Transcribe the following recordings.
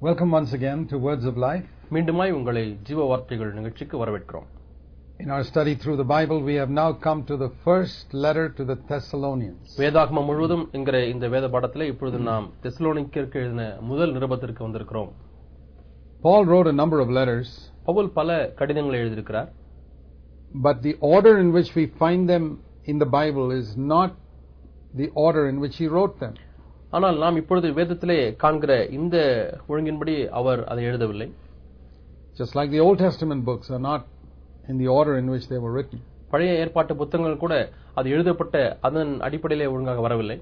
Welcome once again to Words of Life. மீண்டுமாய் உங்களை ஜீவ வார்த்தைகள் நிகழ்ச்சிக்கு வரவேற்கிறோம். In our study through the Bible, we have now come to the first letter to the Thessalonians. வேதாகமம் முழுவதும் என்கிற இந்த வேத பாடத்திலே இப்பொழுது நாம் தெசலோனிக்கேயருக்கு எழுதின முதல் நிருபத்திற்கு வந்திருக்கிறோம். Paul wrote a number of letters, Pavul பல கடிதங்களை எழுதியிருக்கிறார். but the order in which we find them in the Bible is not the order in which he wrote them. ஆனால் நாம் இப்பொழுது வேதத்திலே காண்கிற இந்த ஒழுங்கின்படி அவர் அதை எழுதவில்லை. Just like the Old Testament books are not in the order in which they were written. பழைய ஏற்பாட்டு புத்தகங்கள் கூட அது எழுதப்பட்ட அதன் அடிப்படையிலே ஒழுங்காக வரவில்லை.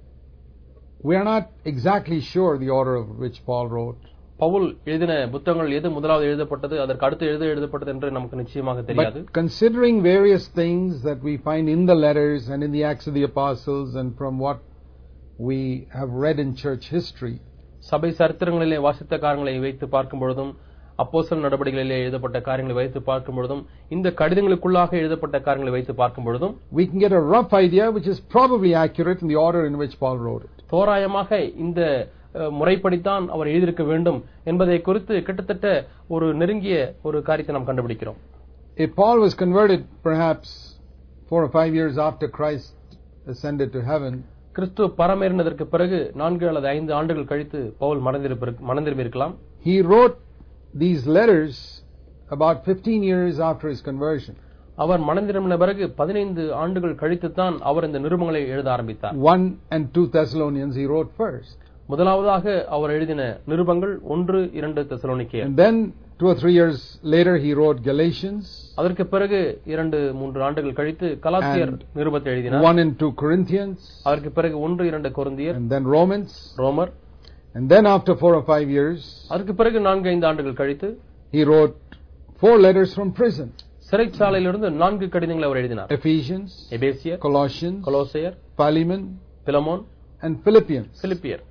We are not exactly sure the order of which Paul wrote. Pavul எழுதின புத்தகங்கள் எது முதலாவது எழுதப்பட்டது, அதற்கு அடுத்து எழுதப்பட்டது என்று நமக்கு நிச்சயமாக தெரியாது. But considering various things that we find in the letters and in the Acts of the Apostles and from what we have read in church history, சபை சரித்திரங்களிலே வாசித்த காரியங்களை வைத்து பார்க்கும் பொழுதும் அப்போஸ்தலர் நடபடிகளிலே எழுதப்பட்ட காரியங்களை வைத்து பார்க்கும் பொழுதும் இந்த கடிதங்களுக்குள்ளாக எழுதப்பட்ட காரியங்களை வைத்து பார்க்கும் பொழுதும் we can get a rough idea which is probably accurate in the order in which Paul wrote it. தோராயமாக இந்த முறைப்படித்தான் அவர் எழுதியிருக்க வேண்டும் என்பதை குறித்து கிட்டத்தட்ட ஒரு நெருங்கிய ஒரு காரியத்தை நாம் கண்டுபிடிக்கிறோம். If Paul was converted perhaps 4 or 5 years after Christ ascended to heaven, கிறிஸ்து பரமேறினதற்கு பிறகு 4 அல்லது 5 ஆண்டுகள் கழித்து பவுல் மனந்திரும்பி இருக்கலாம். he wrote these letters about 15 years after his conversion. அவர் மனந்திரும்பின பிறகு 15 ஆண்டுகள் கழித்து தான் அவர் இந்த நிருபங்களை எழுத ஆரம்பித்தார். 1 and 2 Thessalonians he wrote first. முதலாவதாக அவர் எழுதின நிருபங்கள் 1-2 தெசலோனிக்கேயர். And then 2 or 3 years later he wrote Galatians. அதற்கு பிறகு 2-3 ஆண்டுகள் கழித்து கலாத்தியர் நிருபத்தை எழுதினார். 1 and 2 Corinthians. அதற்கு பிறகு 1-2 கொரிந்தியர். And then Romans. ரோமர். And then after 4 or 5 years அதற்கு பிறகு 4-5 ஆண்டுகள் கழித்து he wrote 4 letters from prison. சிறைச்சாலையிலிருந்து 4 கடிதங்களை அவர் எழுதினார். Ephesians, எபேசியர், Colossians, கொலோசையர், Philemon, பிலமோன், and Philippians. பிலிப்பியர்.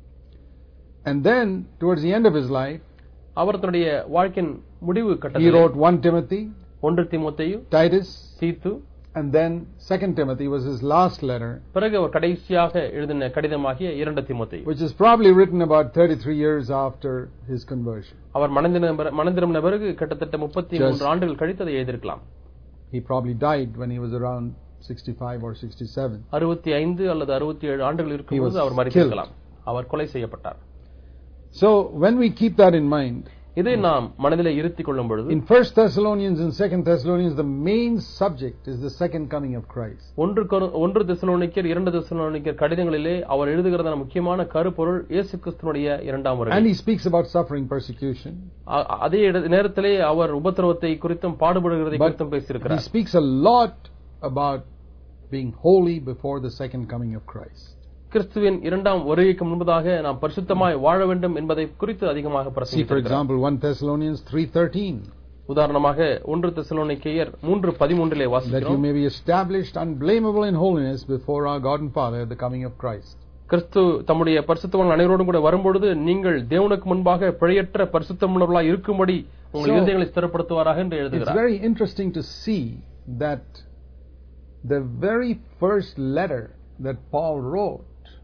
And then towards the end of his life அவர் தன்னுடைய வாழ்க்கையின் முடிவு he கட்டத்தில் wrote 1 Timothy, 1 தீமோத்தேயு, Titus, தீத்து, and then 2 Timothy was his last letter, பிறகு அவர் கடைசியாக எழுதின கடிதமாகிய 2 தீமோத்தேயு. which is probably written about 33 years after his conversion. அவர் மனந்திரும்பின பிறகு கிட்டத்தட்ட 33 ஆண்டுகள் கழித்து அதை எழுதியிருக்கலாம். He probably died when he was around 65 or 67. 65 அல்லது 67 ஆண்டுகள் இருக்கும்போது அவர் மரித்திருக்கலாம். அவர் கொலை செய்யப்பட்டார். So when we keep that in mind, இதை நாம் மனதிலே இருத்திக் கொள்ளும் பொழுது in 1 Thessalonians and 2 Thessalonians the main subject is the second coming of Christ. 1 தெசலோனிக்கேயர் 2 தெசலோனிக்கேயர் கடிதங்களிலே அவர் எழுதுகிறதான முக்கியமான கருப்பொருள் இயேசு கிறிஸ்துவினுடைய இரண்டாம் வருகை. And he speaks about suffering, persecution. அதே நேரத்திலே அவர் உபத்திரவத்தை குறித்தும் பாடுபடுகிறதை குறித்தும் பேசியிருக்கிறார். He speaks a lot about being holy before the second coming of Christ. கிறிஸ்துவின் இரண்டாம் வருகைக்கு முன்பதாக நாம் பரிசுத்தமாய் வாழ வேண்டும் என்பதை குறித்து அதிகமாக See for பிரசங்கித்திருக்கிறார். example 1 Thessalonians 3:13. உதாரணமாக 1 தெசலோனிக்கேயர் 3:13 That you வாசிக்கிறோம். may be established unblameable in holiness before our God and Father at the coming of Christ. கிறிஸ்து தம்முடைய பரிசுத்தவான்கள் அனைவரோடும் கூட வரும்பொழுது நீங்கள் தேவனுக்கு முன்பாக பிழையற்ற பரிசுத்தமுள்ளவர்களாய் இருக்கும்படி உங்கள் இதயங்களை ஸ்திரப்படுத்துவாராக என்று It's எழுதுகிறார். very interesting to see that the very first letter that Paul wrote,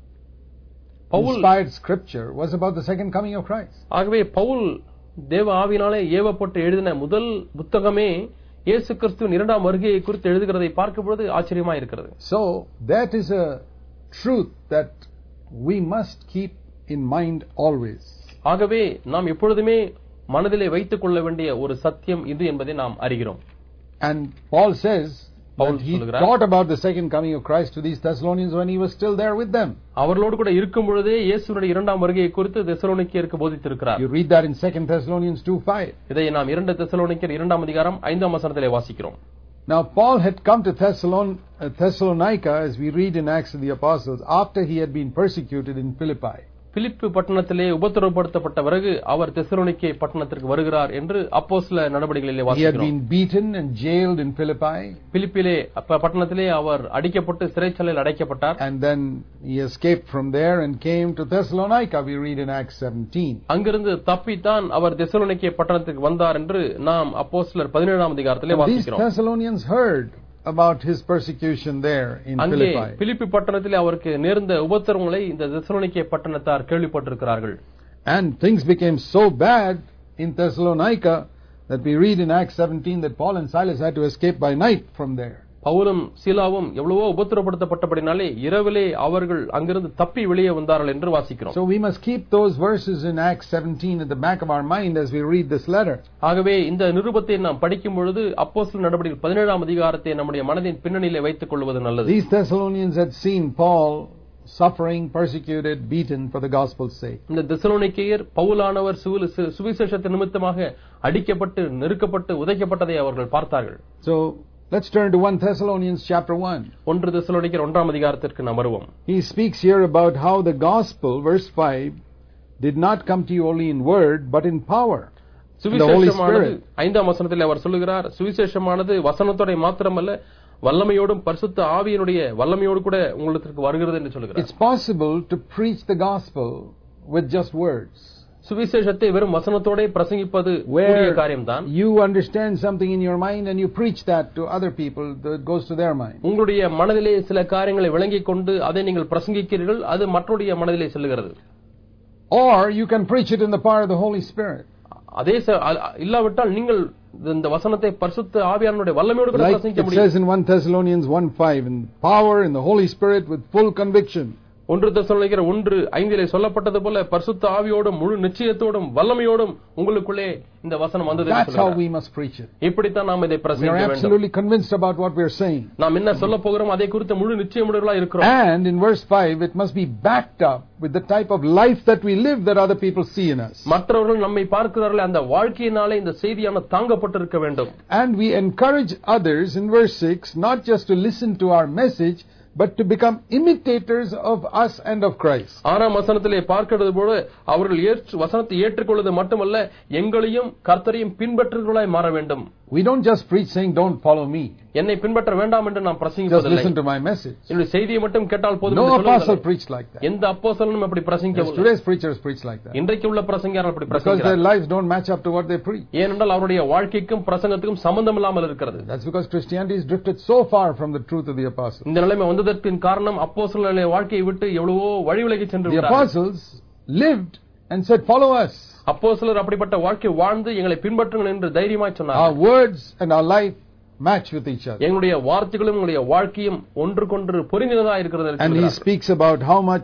inspired scripture, was about the second coming of Christ. ஆகவே பவுல் தேவ ஆவியினாலே ஏவப்பட்டு எழுதின முதல் புத்தகமே இயேசு கிறிஸ்துவின் இரண்டாம் வருகையை குறித்து எழுதுகிறதை பார்க்கும் பொழுது ஆச்சரியமாக இருக்கிறது. So that is a truth that we must keep in mind always. ஆகவே நாம் எப்பொழுதுமே மனதிலே வைத்துக் கொள்ள வேண்டிய ஒரு சத்தியம் இது என்பதை நாம் அறிகிறோம். And Paul says Paul that he சொல்கிறார், taught about the second coming of Christ to these Thessalonians when he was still there with them. அவர்களோடு கூட இருக்கும் பொழுதே இயேசுவினுடைய இரண்டாம் வருகையை குறித்து தெசலோனிக்கேயருக்கு போதித்திருக்கிறார். You read that in 2 Thessalonians 2:5. இதை நாம் 2 தெசலோனிக்கேயர் 2ஆம் அதிகாரம் 5ஆம் வசனத்திலே வாசிக்கிறோம். Now Paul had come to Thessalonica, as we read in Acts of the Apostles, after he had been persecuted in Philippi. பிலிப்பு பட்டணத்திலே உபத்திரவப்படுத்தப்பட்ட பிறகு அவர் தெசலோனிக்கே பட்டணத்திற்கு வருகிறார் என்று அப்போஸ்தலர் நடபடிகளிலே He had வாசிக்கிறோம். been beaten and jailed in Philippi, பிலிப்பிலே பட்டணத்திலே அவர் அடிக்கப்பட்டு சிறைச்சாலையில் அடைக்கப்பட்டார். and then he escaped from there and came to Thessalonica, we read in Acts 17. அங்கிருந்து தப்பித்தான் அவர் தெசலோனிக்கே பட்டணத்துக்கு வந்தார் என்று நாம் அப்போஸ்தலர் 17ஆம் அதிகாரத்திலே These வாசிக்கிறோம். Thessalonians heard about his persecution there in அங்கே Philippi. பிலிப்பி பட்டணத்திலே அவருக்கு நேர்ந்த உபத்திரவங்களை இந்த தெசலோனிக்கே பட்டணத்தார் கேள்விப்பட்டிருக்கிறார்கள். And things became so bad in Thessalonica that we read in Acts 17 that Paul and Silas had to escape by night from there. பவுலும் சீலாவும் எவ்வளவோ உபத்திரப்படுத்தப்பட்டபடினாலே இரவிலே அவர்கள் அங்கிருந்து தப்பி வெளியே வந்தார்கள் என்று வாசிக்கிறோம். So we must keep those verses in Acts 17 at the back of our mind as we read this letter. ஆகவே இந்த நிருபத்தை நாம் படிக்கும் பொழுது அப்போஸ்தலர் நடபடிகள் 17ஆம் அதிகாரத்தை நம்முடைய மனதின் பின்னணியிலே வைத்துக் கொள்வது நல்லது. These Thessalonians had seen Paul suffering, persecuted, beaten for the gospel's sake. இந்த தெசலோனிக்கேயர் பவுலானவர் சுவிசேஷத்தின் நிமித்தமாக அடிக்கப்பட்டு நெருக்கப்பட்டு உதைக்கப்பட்டதை அவர்கள் பார்த்தார்கள். So let's turn to 1 Thessalonians chapter 1. 1 தெசலோனிக்கேயர் 1ஆம் அதிகாரத்திற்கு நாம் வருவோம். He speaks here about how the gospel, verse 5, did not come to you only in word but in power. The Holy Spirit. 5ஆம் வசனத்தில் அவர் சொல்லுகிறார், சுவிசேஷமானது வசனத்தோட மாத்திரமல்ல வல்லமையோடும் பரிசுத்த ஆவியினுடைய வல்லமையோடு கூட உங்களுக்கு வருகிறது என்று சொல்லுகிறார். It's possible to preach the gospel with just words. சுவிசேஷத்தை வெறும் வசனத்தோட பிரசங்கிப்பது கூடிய காரியம்தான். You understand something in your mind and you preach that to other people, that goes to their mind. உங்களுடைய மனதிலே சில காரியங்களை விளங்கிக் கொண்டு அதை நீங்கள் பிரசங்கிக்கிறீர்கள், அது மற்றவருடைய மனதிலே செல்லுகிறது. Or you can preach it in the power of the Holy Spirit. அதே இல்லாவிட்டால் நீங்கள் இந்த வசனத்தை பரிசுத்த ஆவியானவருடைய வல்லமையோடு கூட பிரசங்கிக்க முடியும். It says in 1 Thessalonians 1:5, in power in the Holy Spirit with full conviction. 1 தெசலோனிக்கேயர் 1:5 சொல்லப்பட்டது போல பரிசுத்த ஆவியோடும் முழு நிச்சயத்தோடும் வல்லமையோடும் உங்களுக்குள்ளே இந்த வசனம் வந்தது என்று சொல்றார். That's how we must preach it. இப்படித்தான் நாம் இதை பிரசங்கிக்க வேண்டும். We are absolutely convinced about what we are saying. நாம் என்ன சொல்லப் போகிறோம் அதை குறித்து முழு நிச்சயமுடையவர்களாய் இருக்கிறோம். And in verse 5 it must be backed up with the type of life that we live that other people see in us. மற்றவர்கள் நம்மை பார்க்கிறார்கள் அந்த வாழ்க்கையினாலே இந்த செய்தியான தாங்கப்பட்டிருக்க வேண்டும். And we encourage others in verse 6 not just to listen to our message but to become imitators of us and of Christ. 6ஆம் வசனத்திலே பார்க்கிறது போல அவர்கள் வசனத்தை ஏற்றுக்கொள்வது மட்டுமல்ல எங்களையும் கர்த்தரையும் பின்பற்றுகிறவர்களாய் மாற வேண்டும். We don't just preach saying don't follow me. என்னை பின்பற்ற வேண்டாம் என்று நாம் பிரசங்கிப்பதில்லை. Just listen to my message. என்னுடைய செய்தியை மட்டும் கேட்டால் போதும் என்று சொல்லுங்கள். No apostle preached like that. எந்த அப்போஸ்தலனும் அப்படி பிரசங்கிக்கவில்லை. Today's preachers preach like that. இன்றைக்கு உள்ள பிரசங்கியார்கள் அப்படி பிரசங்கிக்கிறார்கள். Because their lives don't match up to what they preach. ஏனென்றால் அவருடைய வாழ்க்கைக்கும் பிரசங்கத்துக்கும் சம்பந்தம் இல்லாமல் இருக்கிறது. That's because Christianity has drifted so far from the truth of the apostles. இந்த நிலைமை வந்ததற்கு காரணம் அப்போஸ்தலர்களுடைய வாழ்க்கையை விட்டு எவ்வளவோ வழி விலகி சென்று விட்டார்கள். The apostles lived and said follow us. அப்போஸ்தலர் அப்படிப்பட்ட வாழ்க்கை வாழ்ந்து எங்களை பின்பற்றுங்கள் என்று தைரியமாய் சொன்னார்கள். Our words and our life match with each other. எங்களுடைய வார்த்தைகளும் எங்களுடைய வாழ்க்கையும் ஒன்றுக்கொன்று பொருந்தினதா இருக்கிறது. And he speaks about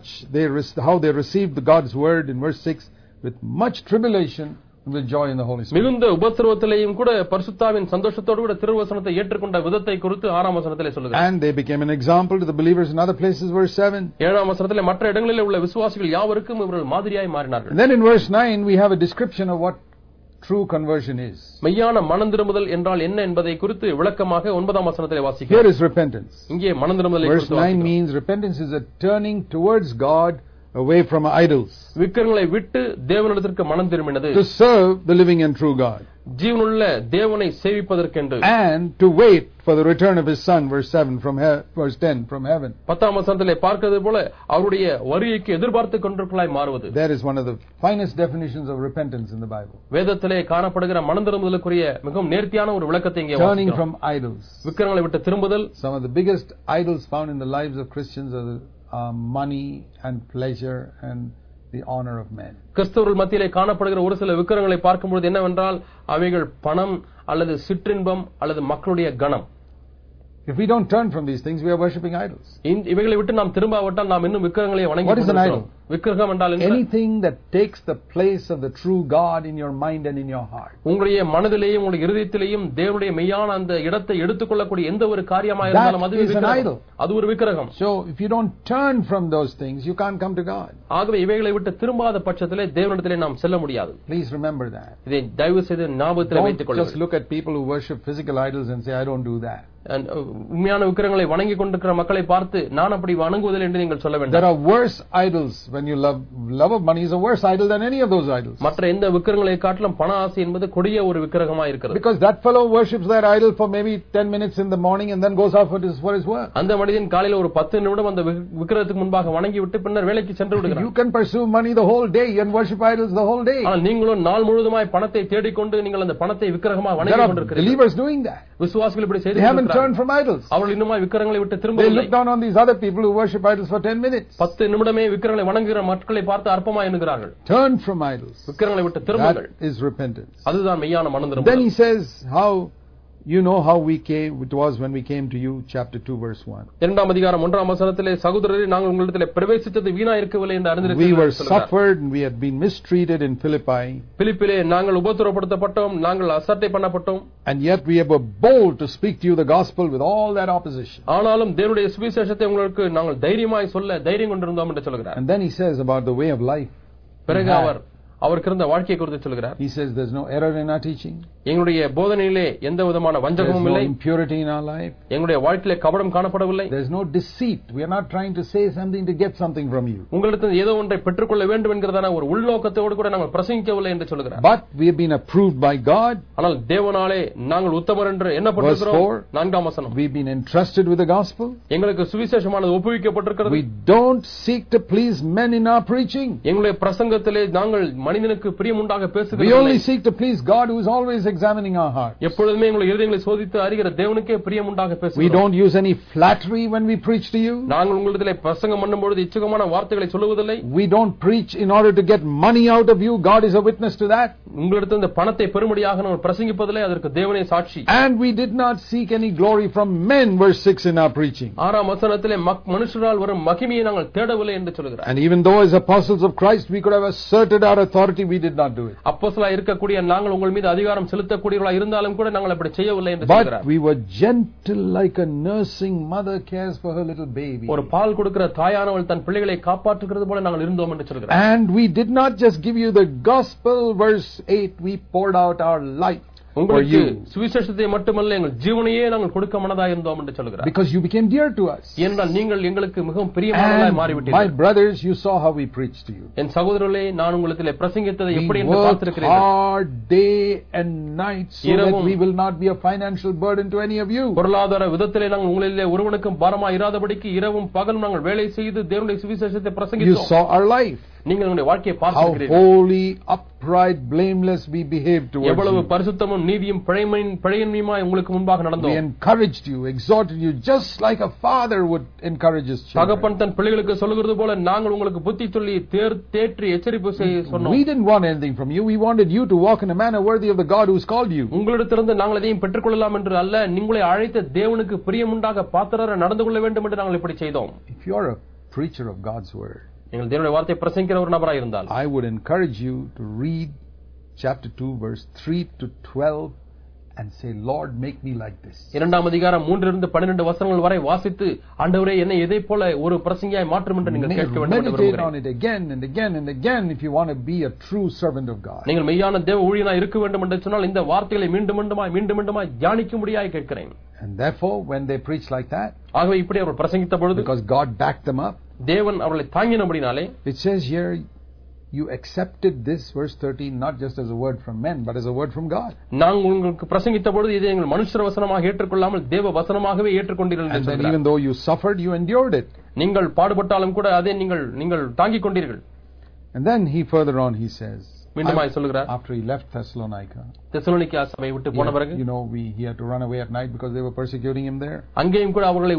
how they received God's word in verse 6 with much tribulation with joy in the Holy Spirit. மிகுந்த உபத்திரவத்திலேயும் கூட பரிசுத்தாவின் சந்தோஷத்தோடு கூட திருவசனத்தை ஏற்றுக்கொண்ட விதத்தை குறித்து 6ஆம் வசனத்திலே சொல்லுகிறார். And they became an example to the believers in other places, verse 7. 7ஆம் வசனத்திலே மற்ற இடங்களிலே உள்ள விசுவாசிகள் யாவருக்கும் இவர்கள் மாதிரியாய் மாறினார்கள். Then in verse 9 we have a description of what true conversion is. மெய்யான மனந்திரும்புதல் என்றால் என்ன என்பதை குறித்து விளக்கமாக 9ஆம் வசனத்திலே வாசிக்கிறோம். Here is repentance. இங்கே மனந்திரும்புதலை குறித்து வாசிக்கிறோம். Verse 9 means repentance is a turning towards God away from idols. விக்கிரகங்களை விட்டு தேவனிடத்திற்கு மனம் திரும்பினது. To serve the living and true God. ஜீவனுள்ள தேவனை சேவிப்பதற்கென்று. And to wait for the return of his son, verse 7 verse 10 from heaven. 10ஆம் வசனத்திலே பார்க்கிறது போல அவருடைய வருகைக்கு எதிர்பார்த்து கொண்டிருக்கலாய் மாறுவது. That is one of the finest definitions of repentance in the Bible. வேதத்திலே காணப்படுகிற மனந்திரும்புதலுக்குரிய மிகவும் நேர்த்தியான ஒரு விளக்கத்தை இங்கே வாசிக்கிறோம். Turning from idols. விக்கிரகங்களை விட்டு திரும்புதல். Some of the biggest idols found in the lives of Christians are money and pleasure and the honor of men. கிறிஸ்தவர்கள் மத்தியிலே காணப்படுகிற ஒரு சில விக்கிரகங்களை பார்க்கும்போது என்னவென்றால் அவைகள் பணம் அல்லது சிற்றின்பம் அல்லது மக்களுடைய கணம். If we don't turn from these things, we are worshipping idols. இவைகளை விட்டு நாம் திரும்பாவிட்டால் நாம் இன்னும் விக்கிரகங்களை வணங்கி கொண்டிருக்கிறோம். விக்கிரகம் என்றால் என்ன? Anything that takes the place of the true God in your mind and in your heart. உங்களுடைய மனதிலேயும் உங்களுடைய இதயத்திலேயும் தேவனுடைய மெய்யான அந்த இடத்தை எடுத்துக்கொள்ளக்கூடிய எந்த ஒரு காரியமாக இருந்தாலும் அது விக்கிரகம். அது ஒரு விக்கிரகம். So if you don't turn from those things, you can't come to God. ஆகவே இவைகளை விட்டு திரும்பாத பட்சத்திலே தேவனிடத்திலே நாம் செல்ல முடியாது. Please remember that. இதை தயவு செய்து ஞாபகத்தில் வைத்துக் கொள்ளுங்கள். Just look at people who worship physical idols and say I don't do that. உண்மையான விக்கிரகங்களை வணங்கி கொண்டிருக்கிற மக்களை பார்த்து நான் அப்படி வணங்குவதில்லை என்று நீங்கள் சொல்ல வேண்டாம். There are worse idols when you love of money is a worse idol than any of those idols. மற்ற எந்த விக்கிரகங்களை காட்டிலும் பண ஆசை என்பது கொடிய ஒரு விக்கிரகமாக இருக்கிறது. Because that fellow worships that idol for maybe 10 minutes in the morning and then goes off for his work. அந்த மனிதன் காலையில ஒரு 10 நிமிடம் அந்த விக்கிரகத்துக்கு முன்பாக வணங்கி விட்டு பின்னர் வேலைக்கு சென்று விடுகிறார். You can pursue money the whole day and worship idols the whole day. ஆனால் நீங்களும் நாள் முழுவதுமாய் பணத்தை தேடிக்கொண்டு நீங்கள் அந்த பணத்தை விக்கிரகமாக வணங்கி கொண்டிருக்கிறீர்கள். Believers doing that. விசுவாசிகள் இப்படி செய்து They haven't turned from idols. அவர்கள் இன்னுமாய் விக்கிரகங்களை விட்டு திரும்பவில்லை. They look down on these other people who worship idols for 10 minutes. 10 நிமிடமே விக்கிரகங்களை வணங்குகிற வணங்குகிற மக்களை பார்த்து அற்பமாய் எண்ணுகிறார்கள். Turn from idols. விக்கிரங்களை விட்டு திரும்புங்கள். That is repentance. அதுதான் மெய்யான மனந்திரும்புதல். Then he says how you know how we came, it was when we came to you, chapter 2 verse 1. இரண்டாம் அதிகாரம் 1ஆம் வசனத்திலே சகோதரரே நாங்கள் உங்களிடத்திலே பிரவேசித்தது வீணா இருக்கவில்லை என்று அறிந்திருக்கிறீர்கள். We were suffered and we had been mistreated in Philippi. பிலிப்பிலே நாங்கள் உபத்திரவப்படுத்தப்பட்டோம், நாங்கள் அசட்டை பண்ணப்பட்டோம். And yet we were bold to speak to you the gospel with all that opposition. ஆனாலும் தேவனுடைய சுவிசேஷத்தை உங்களுக்கு நாங்கள் தைரியமாய் சொல்ல தைரியம் கொண்டிருந்தோம் என்று சொல்கிறார். And then he says about the way of life. பிறகு அவருக்கு இருந்த வாழ்க்கையை குறித்து சொல்கிறார். He says there's no error in our teaching. எங்களுடைய போதனையிலே எந்த விதமான வஞ்சகமும் இல்லை. There's no impurity in our life. எங்களுடைய வாழ்க்கையிலே கபடம் காணப்படவில்லை. There's no deceit. We are not trying to say something to get something from you. உங்களிடத்தில் ஏதோ ஒன்றை பெற்றுக்கொள்ள வேண்டும் என்கிறதான ஒரு உள்நோக்கத்தோடு கூட நாங்கள் பிரசங்கிக்கவில்லை என்று சொல்கிறார். But we have been approved by God. ஆனால் தேவனாலே நாங்கள் உத்தமர் என்று எண்ணப்பட்டிருக்கிறோம். 4ஆம் வசனம். We've been entrusted with the gospel. எங்களுக்கு சுவிசேஷமானது ஒப்புவிக்கப்பட்டிருக்கிறது. We don't seek to please men in our preaching. எங்களுடைய பிரசங்கத்திலே நாங்கள் மனிதனுக்கு பிரியமுண்டாக பேசுகிறோம். We only seek to please God who is always examining our hearts. எப்பொழுதுமே எங்களுடைய இதயங்களை சோதித்து அறிகிற தேவனுக்கே பிரியமுண்டாக பேசுகிறோம். We don't use any flattery when we preach to you. நாங்கள் உங்களிடத்திலே பிரசங்கம் பண்ணும்போது இச்சகமான வார்த்தைகளை சொல்லுவதில்லை. We don't preach in order to get money out of you. God is a witness to that. உங்களிடத்தில் இந்த பணத்தை பெறும்படியாக நாங்கள் பிரசங்கிப்பதில்லை, அதற்கு தேவனே சாட்சி. And we did not seek any glory from men, verse 6 in our preaching. 6ஆம் வசனத்திலே மனுஷரால் வரும் மகிமையை நாங்கள் தேடவில்லை என்று சொல்கிறார். And even though as apostles of Christ we could have asserted our authority, we did not do it. அப்போஸ்தலராய் இருக்கக்கூடிய நாங்கள் உங்கள் மீது அதிகாரம் செலுத்தக்கூடியவர்களாய் இருந்தாலும் கூட நாங்கள் அப்படி செய்யவில்லை என்று சொல்கிறார். But we were gentle like a nursing mother cares for her little baby. ஒரு பால் கொடுக்கிற தாயானவள் தன் பிள்ளைகளை காப்பாற்றுகிறது போல நாங்கள் இருந்தோம் என்று சொல்கிறார். And we did not just give you the gospel, verse 8, we poured out our life. உங்களுக்கு சுவிசேஷத்தை மட்டுமல்ல எங்கள் ஜீவனையே நாங்கள் கொடுக்க மனதாய் இருந்தோம் என்று சொல்கிறார். Because you became dear to us. ஏனென்றால் நீங்கள் எங்களுக்கு மிகவும் பிரியமானவர்களாய் மாறிவிட்டீர்கள். My brothers, you saw how we preached to you. என் சகோதரர்களே நான் உங்களிடத்திலே பிரசங்கித்ததை எப்படி என்று பார்த்திருக்கிறீர்கள். Hard day and night so that we will not be a financial burden to any of you. பொருளாதார விதத்திலே நாங்கள் உங்களிலே ஒருவனுக்கும் பாரமாய் இராதபடிக்கு இரவும் பகலும் நாங்கள் வேலை செய்து தேவனுடைய சுவிசேஷத்தை பிரசங்கித்தோம். You saw our life. நீங்கள் உங்களுடைய வாழ்க்கையை பார்த்திருக்கிறீர்கள். How holy, upright, blameless we behaved towards you. எவ்வளவு பரிசுத்தமும் நீதியும் பிழையின்மையுமாய் உங்களுக்கு முன்பாக நடந்தோம். We encouraged you, exhorted you just like a father would encourage his children. தகப்பன் தன் பிள்ளைகளுக்கு சொல்கிறது போல நாங்கள் உங்களுக்கு புத்தி சொல்லி தேற்றி எச்சரிப்பு சொன்னோம். We didn't want anything from you. We wanted you to walk in a manner worthy of the God who has called you. உங்களிடத்திலிருந்து நாங்கள் எதையும் பெற்றுக்கொள்ளலாம் என்று அல்ல, உங்களை அழைத்த தேவனுக்கு பிரியமுண்டாக பாத்திரராக நடந்து கொள்ள வேண்டும் என்று நாங்கள் இப்படி செய்தோம். If you are a preacher of God's word, நீங்கள் தேவனுடைய வார்த்தையை பிரசங்கிக்கிற ஒரு நபராக இருந்தால், I would encourage you to read chapter 2 verse 3 to 12 and say, Lord, make me like this. 2ஆம் அதிகாரம் 3 இலிருந்து 12 வசனங்கள் வரை வாசித்து, ஆண்டவரே என்னை இதை போல ஒரு பிரசங்கியாய் மாற்றும் என்று நீங்கள் கேட்க வேண்டும் என்று விரும்புகிறேன். Meditate on விரும்புகிறேன். it again and again and again if you want to be a true servant of God. நீங்கள் மெய்யான தேவ ஊழியனாய் இருக்க வேண்டும் என்று சொன்னால் இந்த வார்த்தைகளை மீண்டும் மீண்டுமாய் தியானிக்கும்படியாய் கேட்கிறேன். And therefore when they preach like that, ஆகவே இப்படி அவர் பிரசங்கித்த பொழுது, because God backed them up, தேவன் அவர்களை தாங்கினபடினாலே, it says here you accepted this, verse 13, not just as a word from men but as a word from God. நாங்கள் உங்களுக்கு பிரசங்கித்த பொழுது இதை எங்கள் மனுஷர் வசனமாக ஏற்றுக்கொள்ளாமல் தேவ வசனமாகவே ஏற்றுக்கொண்டீர்கள் என்று And then சொல்கிறார். even though you suffered, you endured it. நீங்கள் பாடுபட்டாலும் கூட அதை நீங்கள் தாங்கிக் கொண்டீர்கள். And then he further on he says, மீண்டுமாய் சொல்கிறார், after he left Thessalonica, தெசலோனிக்கா சபையை விட்டு போன பிறகு, he had to run away at night because they were persecuting him there. அங்கேயும் கூட அவர்களை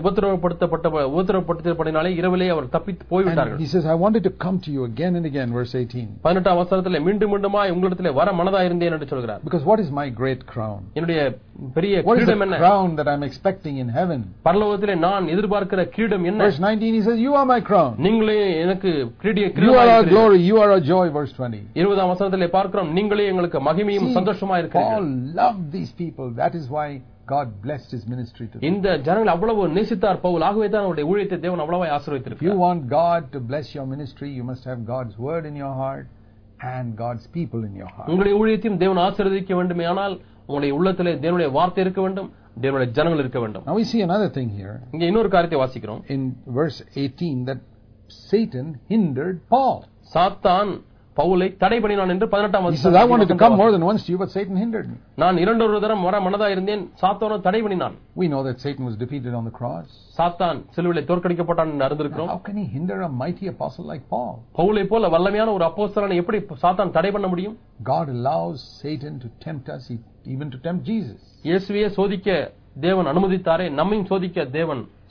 உபத்திரவப்படுத்தப்பட்டபடினாலே இரவிலே அவர் தப்பித்து போய்விட்டார்கள். He says, I wanted to come to you again and again, verse 18. 18ஆம் வசனத்திலே மீண்டுமாய் உங்களிடத்திலே வர மனதாய் இருந்தேன் என்று சொல்கிறார். Because what is my great crown? என்னுடைய பெரிய What is கிரீடம் the என்ன? crown that I'm expecting in heaven? பரலோகத்திலே நான் எதிர்பார்க்கிற கிரீடம் என்ன? Verse 19 he says, you are my crown. நீங்களே எனக்கு You are our glory, you are our joy, verse 20. 20ஆம் வசனத்திலே பார்க்கிறோம், நீங்களே எங்களுக்கு மகிமையும் சந்தோஷமா இருக்கிறீர்கள். Paul loved these people. That is why God blessed his ministry to them. இந்த ஜனங்களை அவ்வளவு நேசித்தார் பவுல். ஆகவே தான் அவருடைய ஊழியத்தை தேவன் அவ்வளவு ஆசீர்வதித்திருக்கிறார். If you want God to bless your ministry, you must have God's word in your heart and God's people in your heart. உங்களுடைய ஊழியத்தையும் தேவன் ஆசீர்வதிக்க வேண்டுமேயானால் உங்களுடைய உள்ளத்திலே தேவனுடைய வார்த்தை இருக்க வேண்டும், தேவனுடைய ஜனங்கள் இருக்க வேண்டும். Now we see another thing here. இங்கே இன்னொரு காரியத்தை வாசிக்கிறோம். In verse 18 that Satan hindered Paul. சாத்தான் பவுலை தடை பண்ணினான் என்று 18ஆம் He says, I wanted to come more than once to you, but Satan hindered me. நான் இரண்டொரு தரம் வர மனதாய் இருந்தேன், சாத்தானோ தடை பண்ணினான். We know that Satan was defeated on the cross. சாத்தான் சிலுவையிலே தோற்கடிக்கப்பட்டான் என்று அறிந்திருக்கிறோம். How can he hinder a mighty apostle like Paul? பவுலை போல வல்லமையான ஒரு அப்போஸ்தலனை எப்படி சாத்தான் தடை பண்ண முடியும்? God allows Satan to tempt us, even to tempt Jesus. இயேசுவையே சோதிக்க தேவன் அனுமதித்தாரே, நம்மையும் சோதிக்க தேவன்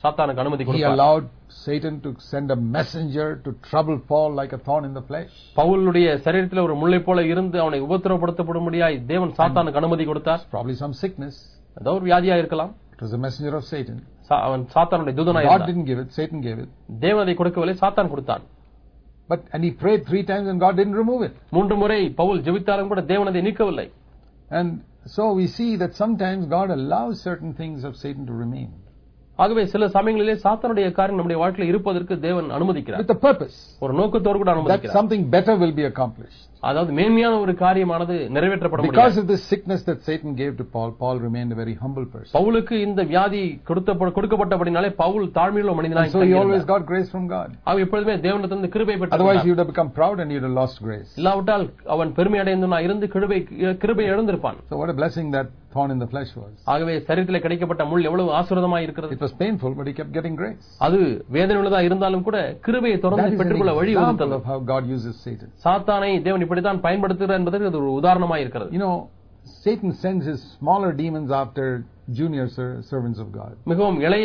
சாத்தானுக்கு அனுமதி He கொடுத்தார். allowed Satan to send a messenger to trouble Paul like a thorn in the flesh. பவுலுடைய சரீரத்தில் ஒரு முள்ளை போல இருந்து அவனை உபத்திரவப்படுத்தப்படும்படியாய் தேவன் சாத்தானுக்கு அனுமதி கொடுத்தார். Probably some sickness. ஏதோ ஒரு வியாதியா இருக்கலாம். It was a messenger of Satan. அவன் சாத்தானுடைய தூதனாய் God இருந்தான். didn't give it, Satan gave it. தேவன் அதை கொடுக்கவில்லை, சாத்தான் கொடுத்தான். And he prayed 3 times and God didn't remove it. 3 முறை பவுல் ஜெபித்தாலும் கூட தேவன் அதை நீக்கவில்லை. And so we see that sometimes God allows certain things of Satan to remain. ஆகவே சில சமயங்களிலே சாத்தானுடைய காரியம் நம்முடைய வாழ்க்கையில் இருப்பதற்கு தேவன் அனுமதிக்கிறார். With a purpose. ஒரு நோக்கத்தோடு கூட That அனுமதிக்கிறார். something better will be accomplished. அதாவது மேன்மையான ஒரு காரியமானது நிறைவேற்றப்பட முடியும். Because of this sickness that Satan gave to Paul, Paul remained a very humble person. பவுலுக்கு இந்த வியாதி கொடுக்கப்பட்டபடினாலே பவுல் தாழ்மையுள்ள மனிதனாய் So he always got grace from God. அவன் எப்பொழுதுமே தேவனிடத்திலிருந்து கிருபை பெற்றான். Otherwise he would have become proud and he would have lost grace. இல்லாவிட்டால் அவன் பெருமை அடைந்தவனாய் இருந்து கிருபை இழந்திருப்பான். So what a blessing that thorn in the flesh was. ஆகவே சரீரத்திலே கிடைக்கப்பட்ட முள் எவ்வளவு ஆசீர்வாதமாய் இருக்கிறது. It was painful, but he kept getting grace. அது வேதனையுள்ளதா இருந்தாலும் கூட கிருபையை தொடர்ந்து பெற்றுக்கொள்ள வழி example of how God uses Satan. சாத்தானை தேவன் இப்படித்தான் பயன்படுத்துகிறார் என்பதற்கு அது ஒரு உதாரணமாய் இருக்கிறது. You know, Satan sends his smaller demons after junior servants of God. மிகவும் இளைய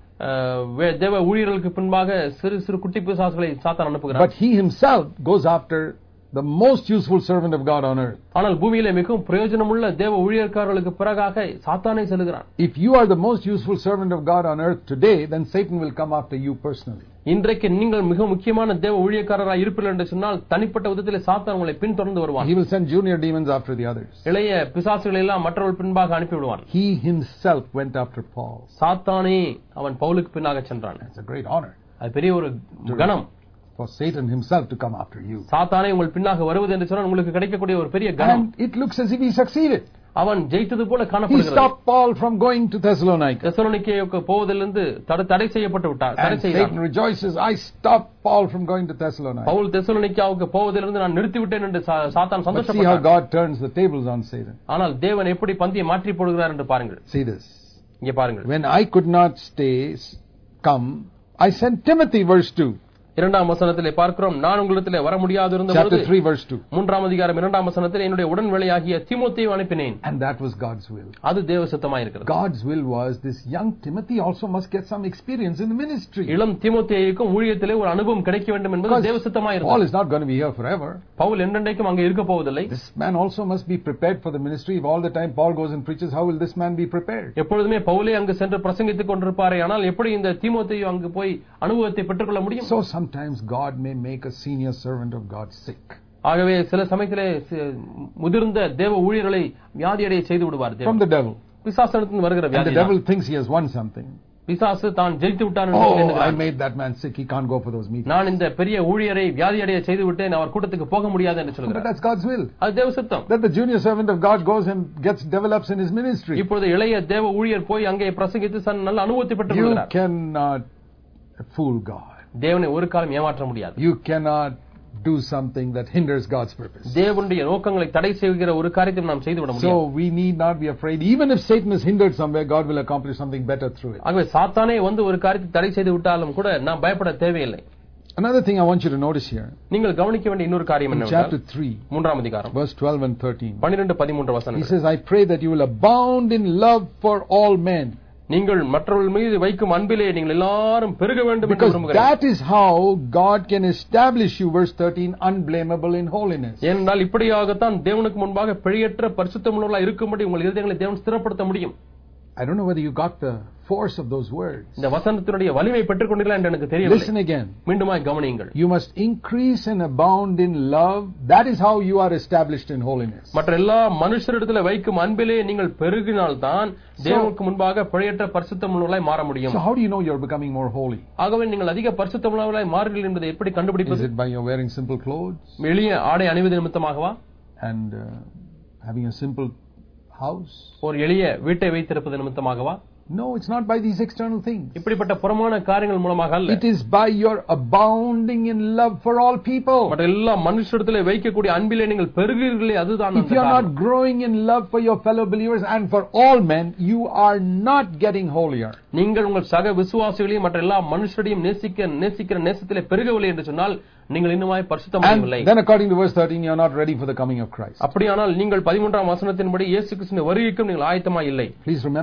தேவ ஊழியர்களுக்கு பின்பாக சிறு சிறு குட்டி பிசாசுகளை சாத்தான் அனுப்புகிறார். But he himself goes after the most useful servant of God on earth. ஆனால் பூமியிலே மிகவும் பிரயோஜனமுள்ள தேவ ஊழியக்காரர்களுக்கு பிறகாக சாத்தானே செல்கிறான். If you are the most useful servant of God on earth today, then Satan will come after you personally. இன்றைக்கு நீங்கள் மிக முக்கியமான தேவ ஊழியக்காரராக இருப்பீர்கள் என்று சொன்னால் தனிப்பட்ட விதத்திலே சாத்தான் உங்களை பின்தொடர்ந்து வருவான். He will send junior demons after the others. இளைய பிசாசுகளை எல்லாம் மற்றவர்கள் பின்பாக அனுப்பி விடுவான். He himself went after Paul. சாத்தானே அவன் பவுலுக்கு பின்னாக சென்றான். It's a great honor. அது பெரிய ஒரு கணம். For Satan himself to come after you. சாத்தானே உங்கள் பின்னாக வருவது என்று சொன்னால் உங்களுக்கு கிடைக்கக்கூடிய ஒரு பெரிய கணம். And it looks as if he succeeded. அவன் ஜெயித்தது போல He காணப்படுகிறது. stopped Paul from going to Thessalonica. தெசலோனிக்கேயுக்கு போவதிலிருந்து தடை செய்யப்பட்டு விட்டார். தடை And செய்தார். Satan rejoices, I stopped Paul from going to Thessalonica. Pavul தெசலோனிக்கேயுக்கு போவதிலிருந்து நான் நிறுத்திவிட்டேன் என்று சாத்தான் But see how சந்தோஷப்பட்டார். God turns the tables on Satan. ஆனால் தேவன் எப்படி பந்தியை மாற்றி போடுகிறார் என்று பாருங்கள். See this. இங்கே பாருங்கள். When I could not come, I sent Timothy, verse 2. 2ஆம் வசனத்திலே பார்க்கிறோம், நான் உங்களிடத்திலே வர முடியாது இருந்தபோது Chapter 3, verse 2. 3ஆம் அதிகாரம் 2ஆம் வசனத்திலே என்னுடைய உடன்வேலையாகிய தீமோத்தேயுவை அனுப்பினேன். And that was God's will. அது தேவ சித்தமாய் இருக்கிறது. God's will was this young Timothy also must get some experience in the ministry. இளம் தீமோத்தேயுக்கும் ஊழியத்திலே ஒரு அனுபவம் கிடைக்க வேண்டும் என்பது தேவ சித்தமாய் Paul இருக்கிறது. is not going to be here forever. Pavul என்றென்றைக்கும் அங்கே இருக்க போவதில்லை. This man also must be prepared for the ministry. If all the time Paul goes and preaches, how will this man be prepared? எப்பொழுதுமே பவுலே அங்கு சென்று பிரசங்கித்துக் கொண்டிருப்பாரே, ஆனால் எப்படி இந்த தீமோத்தேயு அங்கு போய் அனுபவத்தை பெற்றுக்கொள்ள முடியும்? So sometimes God may make a senior servant of God sick. ஆகவே சில சமயத்திலே முதிர்ந்த தேவ ஊழியர்களை வியாதியடைய செய்து விடுவார் From the devil. பிசாசனிடத்திலிருந்து வருகிற And the வியாதி. devil thinks he has won something. பிசாசு தான் ஜெயித்து விட்டான் என்று Oh, I எண்ணுகிறான். made that man sick. He can't go for those meetings. நான் இந்த பெரிய ஊழியரை வியாதியடைய செய்து விட்டேன், அவர் கூட்டத்துக்கு போக முடியாது என்று But சொல்கிறார். that's God's will. அது தேவ சித்தம். That the junior servant of God goes and develops in his ministry. இப்பொழுது இளைய தேவ ஊழியர் போய் அங்கே பிரசங்கித்து நல்ல அனுபவத்தை பெற்றுக் You கொள்கிறார். cannot fool God. தேவனை ஒரு காலம் ஏமாற்ற முடியாது. You cannot do something that hinders God's purpose. தேவனுடைய நோக்கங்களை தடை செய்கிற ஒரு காரியத்தை நாம் செய்துவிட முடியாது. So we need not be afraid. Even if Satan is hindered somewhere, God will accomplish something better through it. ஆகவே சாத்தானே வந்து ஒரு காரியத்தை தடை செய்து விட்டாலும் கூட நாம் பயப்பட தேவையில்லை. Another thing I want you to notice here. நீங்கள் கவனிக்க வேண்டிய இன்னொரு காரியம் In என்னவென்றால் chapter 3, 3ஆம் அதிகாரம் verse 12 and 13. 12-13 He வசனங்கள். says, I pray that you will abound in love for all men. நீங்கள் மற்றவர்கள் மீது வைக்கும் அன்பிலே நீங்கள் எல்லாரும் பெருக வேண்டும் என்று Because விரும்புகிறேன். that is how God can establish you, verse 13, unblameable in holiness. ஏனென்றால் இப்படியாகத்தான் தேவனுக்கு முன்பாக பிழையற்ற பரிசுத்தமுள்ளவர்களாக இருக்கும்படி உங்கள் இருதயங்களை தேவன் ஸ்திரப்படுத்த முடியும். I don't know whether you got the force of those words. இந்த வசனத்தினுடைய வலிமை பெற்றுக் கொண்டீர்களா என்று எனக்கு தெரியவில்லை. Listen again. மீண்டுமாய் கவனியுங்கள். You must increase and abound in love. That is how you are established in holiness. மற்ற எல்லா மனுஷரிடத்தில் வைக்கும் அன்பிலே நீங்கள் பெருகினால்தான் தேவனுக்கு முன்பாக பிழையற்ற பரிசுத்தமுள்ளவர்களாய் மாற முடியும். So how do you know you're becoming more holy? ஆகவே நீங்கள் அதிக பரிசுத்தமுள்ளவர்களாய் மாறுவீர்கள் என்பதை எப்படி Is கண்டுபிடிப்பது? it by your wearing simple clothes எளிய ஆடை அணிவது நிமித்தமாகவா? and having a simple house? ஒரு எளிய வீட்டை வைத்திருப்பது நிமித்தமாகவா? No, it's not by these external things. இப்படிப்பட்ட புறமான காரியங்கள் மூலமாக அல்ல. It is by your abounding in love for all people. மற்ற எல்லா மனுஷரிடத்திலே வைக்கக்கூடிய அன்பிலே நீங்கள் பெருகிறீர்களே, அதுதான் If you are not growing in love for your fellow believers and for all men, you are not getting holier. நீங்கள் உங்கள் சக விசுவாசிகளையும் மற்ற எல்லா மனுஷரையும் நேசிக்கிற நேசத்திலே பெருகவில்லை என்று சொன்னால் நீங்கள் இன்னுமாய் பரிசுத்தமாகவில்லை. And then according to verse 13, you are not ready for the coming of Christ. அப்படியானால் நீங்கள் 13ஆம் வசனத்தின்படி இயேசு கிறிஸ்துவின் வருகைக்கும் நீங்கள் ஆயத்தமாய் இல்லை. Please remember that.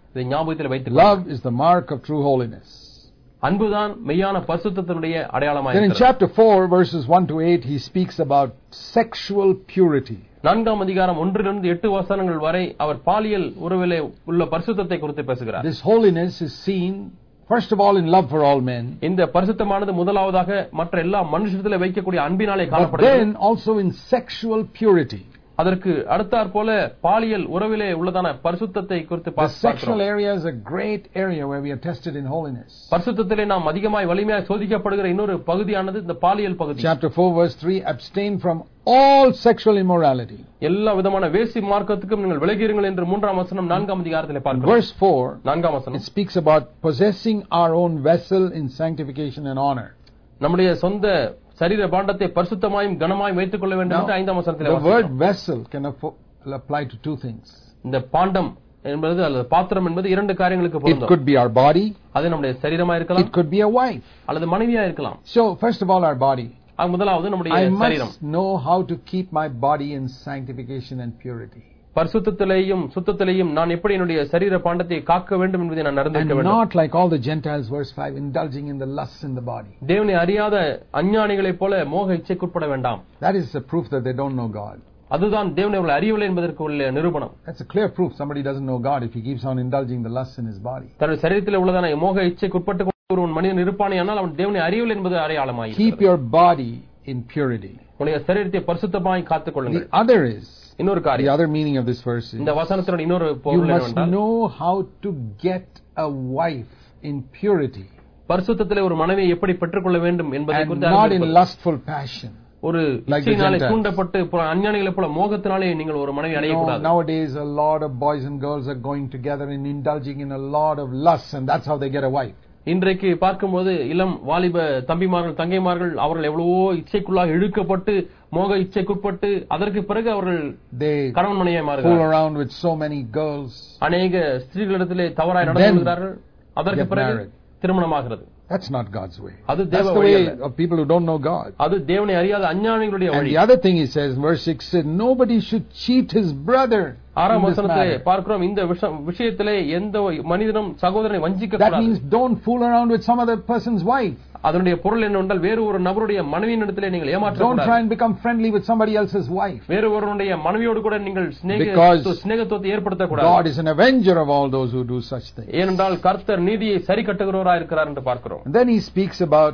இதை ஞாபகத்தில் வைத்துக் Love is the mark of true holiness. அன்புதான் மெய்யான பரிசுத்தத்தினுடைய அடையாளமாக Then in இருக்கிறது. chapter 4, verses 1 to 8, he speaks about sexual purity. 4ஆம் அதிகாரம் 1 to 8 வசனங்கள் வரை அவர் பாலியல் உறவிலே உள்ள பரிசுத்தத்தை குறித்து பேசுகிறார். This holiness is seen first of all in love for all men, இந்த பரிசுத்தமானது முதலாவதாக மற்ற எல்லா மனுஷத்திலே வைக்கக்கூடிய அன்பினாலே but காணப்படுகிறது. then also in sexual purity. அதற்கு அடுத்தாற் போல பாலியல் உறவிலே உள்ளதான பரிசுத்தத்தை குறித்து The sexual பார்க்கிறோம். area is a great area where we are tested in holiness. பரிசுத்தத்திலே நாம் அதிகமாய் வலிமையாய் சோதிக்கப்படுகிற இன்னொரு பகுதியானது இந்த பாலியல் பகுதி. Chapter 4, verse 3, abstain from all sexual immorality. எல்லா விதமான வேசி மார்க்கத்துக்கும் நீங்கள் விலகிருங்கள் என்று 3ஆம் வசனம் 4ஆம் அதிகாரத்திலே பார்க்கிறோம். Verse 4, 4ஆம் it வசனம் speaks about possessing our own vessel in sanctification and honor. நம்முடைய சொந்த சரீர பாண்டத்தை பரிசுத்தமாயும் கனமாயும் வைத்துக் கொள்ள வேண்டும் என்று 5ஆம் வசனத்திலே The word வாசிக்கிறோம். vessel can apply to two things. இந்த பாண்டம் என்பது அல்லது பாத்திரம் என்பது இரண்டு காரியங்களுக்கு It பொருந்தும். could be our body, அது நம்முடைய சரீரமா இருக்கலாம், it could be a wife. அல்லது மனைவியா இருக்கலாம். So, first of all, our body. அது முதலாவது நம்முடைய I சரீரம். must know how to keep my body in sanctification and purity. பரிசுத்தத்திலேயும் சுத்தத்திலேயும் நான் எப்படி என்னுடைய சரீர பாண்டத்தை காக்க வேண்டும் என்பதை நான் And நடந்திருக்க வேண்டும். not like all the Gentiles, verse 5, indulging in the lusts in the body. தேவனை அறியாத அஞ்ஞானிகளைப் போல மோக இச்சைக்குட்பட வேண்டாம். That is the proof that they don't know God. அதுதான் தேவனை அவர்கள் அறியவில்லை என்பதற்கு உள்ள நிரூபணம். That's a clear proof somebody doesn't know God if he keeps on indulging the lusts in his body. தன்னுடைய சரீரத்தில் உள்ளதான மோக இச்சைக்குட்பட்டு ஒரு மனிதன் இருப்பானேயானால் அவன் தேவனை அறியவில்லை என்பது Keep அடையாளமாயிருக்கிறது. your body in purity. உங்களுடைய சரீரத்தை பரிசுத்தமாய் காத்துக் The கொள்ளுங்கள். other is, இன்னொரு the காரியம், other meaning of this verse is, இந்த வசனத்தினுடைய இன்னொரு you பொருள் must என்னவென்றால், know how to get a wife in purity பரிசுத்தத்திலே ஒரு மனைவியை எப்படி பெற்றுக்கொள்ள வேண்டும் என்பதை and குறித்து not in அறிந்திருப்பது. lustful passion. ஒரு Like the இச்சையினாலே Gentiles. தூண்டப்பட்டு அஞ்ஞானிகளைப் போல மோகத்தினாலே நீங்கள் ஒரு மனைவி No, அடையக்கூடாது. nowadays a lot of boys and girls are going together and indulging in a lot of lusts, and that's how they get a wife. இன்றைக்கு பார்க்கும்போது இளம் வாலிப தம்பிமார்கள் தங்கைமார்கள் அவர்கள் எவ்வளவோ இச்சைக்குள்ளாக இழுக்கப்பட்டு மோக இச்சைக்குட்பட்டு அதற்கு பிறகு அவர்கள் They கணவன் மனைவியாய் fool மாறுகிறார்கள். around with so many girls. அநேக ஸ்திரீகளிடத்திலே தவறாய் And நடந்து then கொள்கிறார்கள். அதற்கு get பிறகு married. திருமணமாகிறது. That's not God's way. அது That's தேவ the வழி way அல்ல. of people who don't know God. அது தேவனை அறியாத அஞ்ஞானிகளுடைய And வழி. the other thing he says in verse 6 said, nobody should cheat his brother. 6ஆம் in this வசனத்திலே matter. பார்க்கிறோம், இந்த விஷயத்திலே எந்த மனிதனும் சகோதரனை வஞ்சிக்க That கூடாது. means don't fool around with some other person's wife. அதனுடைய பொருள் என்னவென்றால் வேறு ஒரு நபருடைய மனைவியின் இடத்திலே நீங்கள் Don't try ஏமாற்றக்கூடாது. and become friendly with somebody else's wife. வேறு ஒருவனுடைய மனைவியோடு கூட நீங்கள் Because சிநேகத்துவத்தை ஏற்படுத்தக்கூடாது. God is an avenger of all those who do such things. ஏனென்றால் கர்த்தர் நீதியை சரி கட்டுகிறவராய் இருக்கிறார் என்று பார்க்கிறோம். And then he speaks about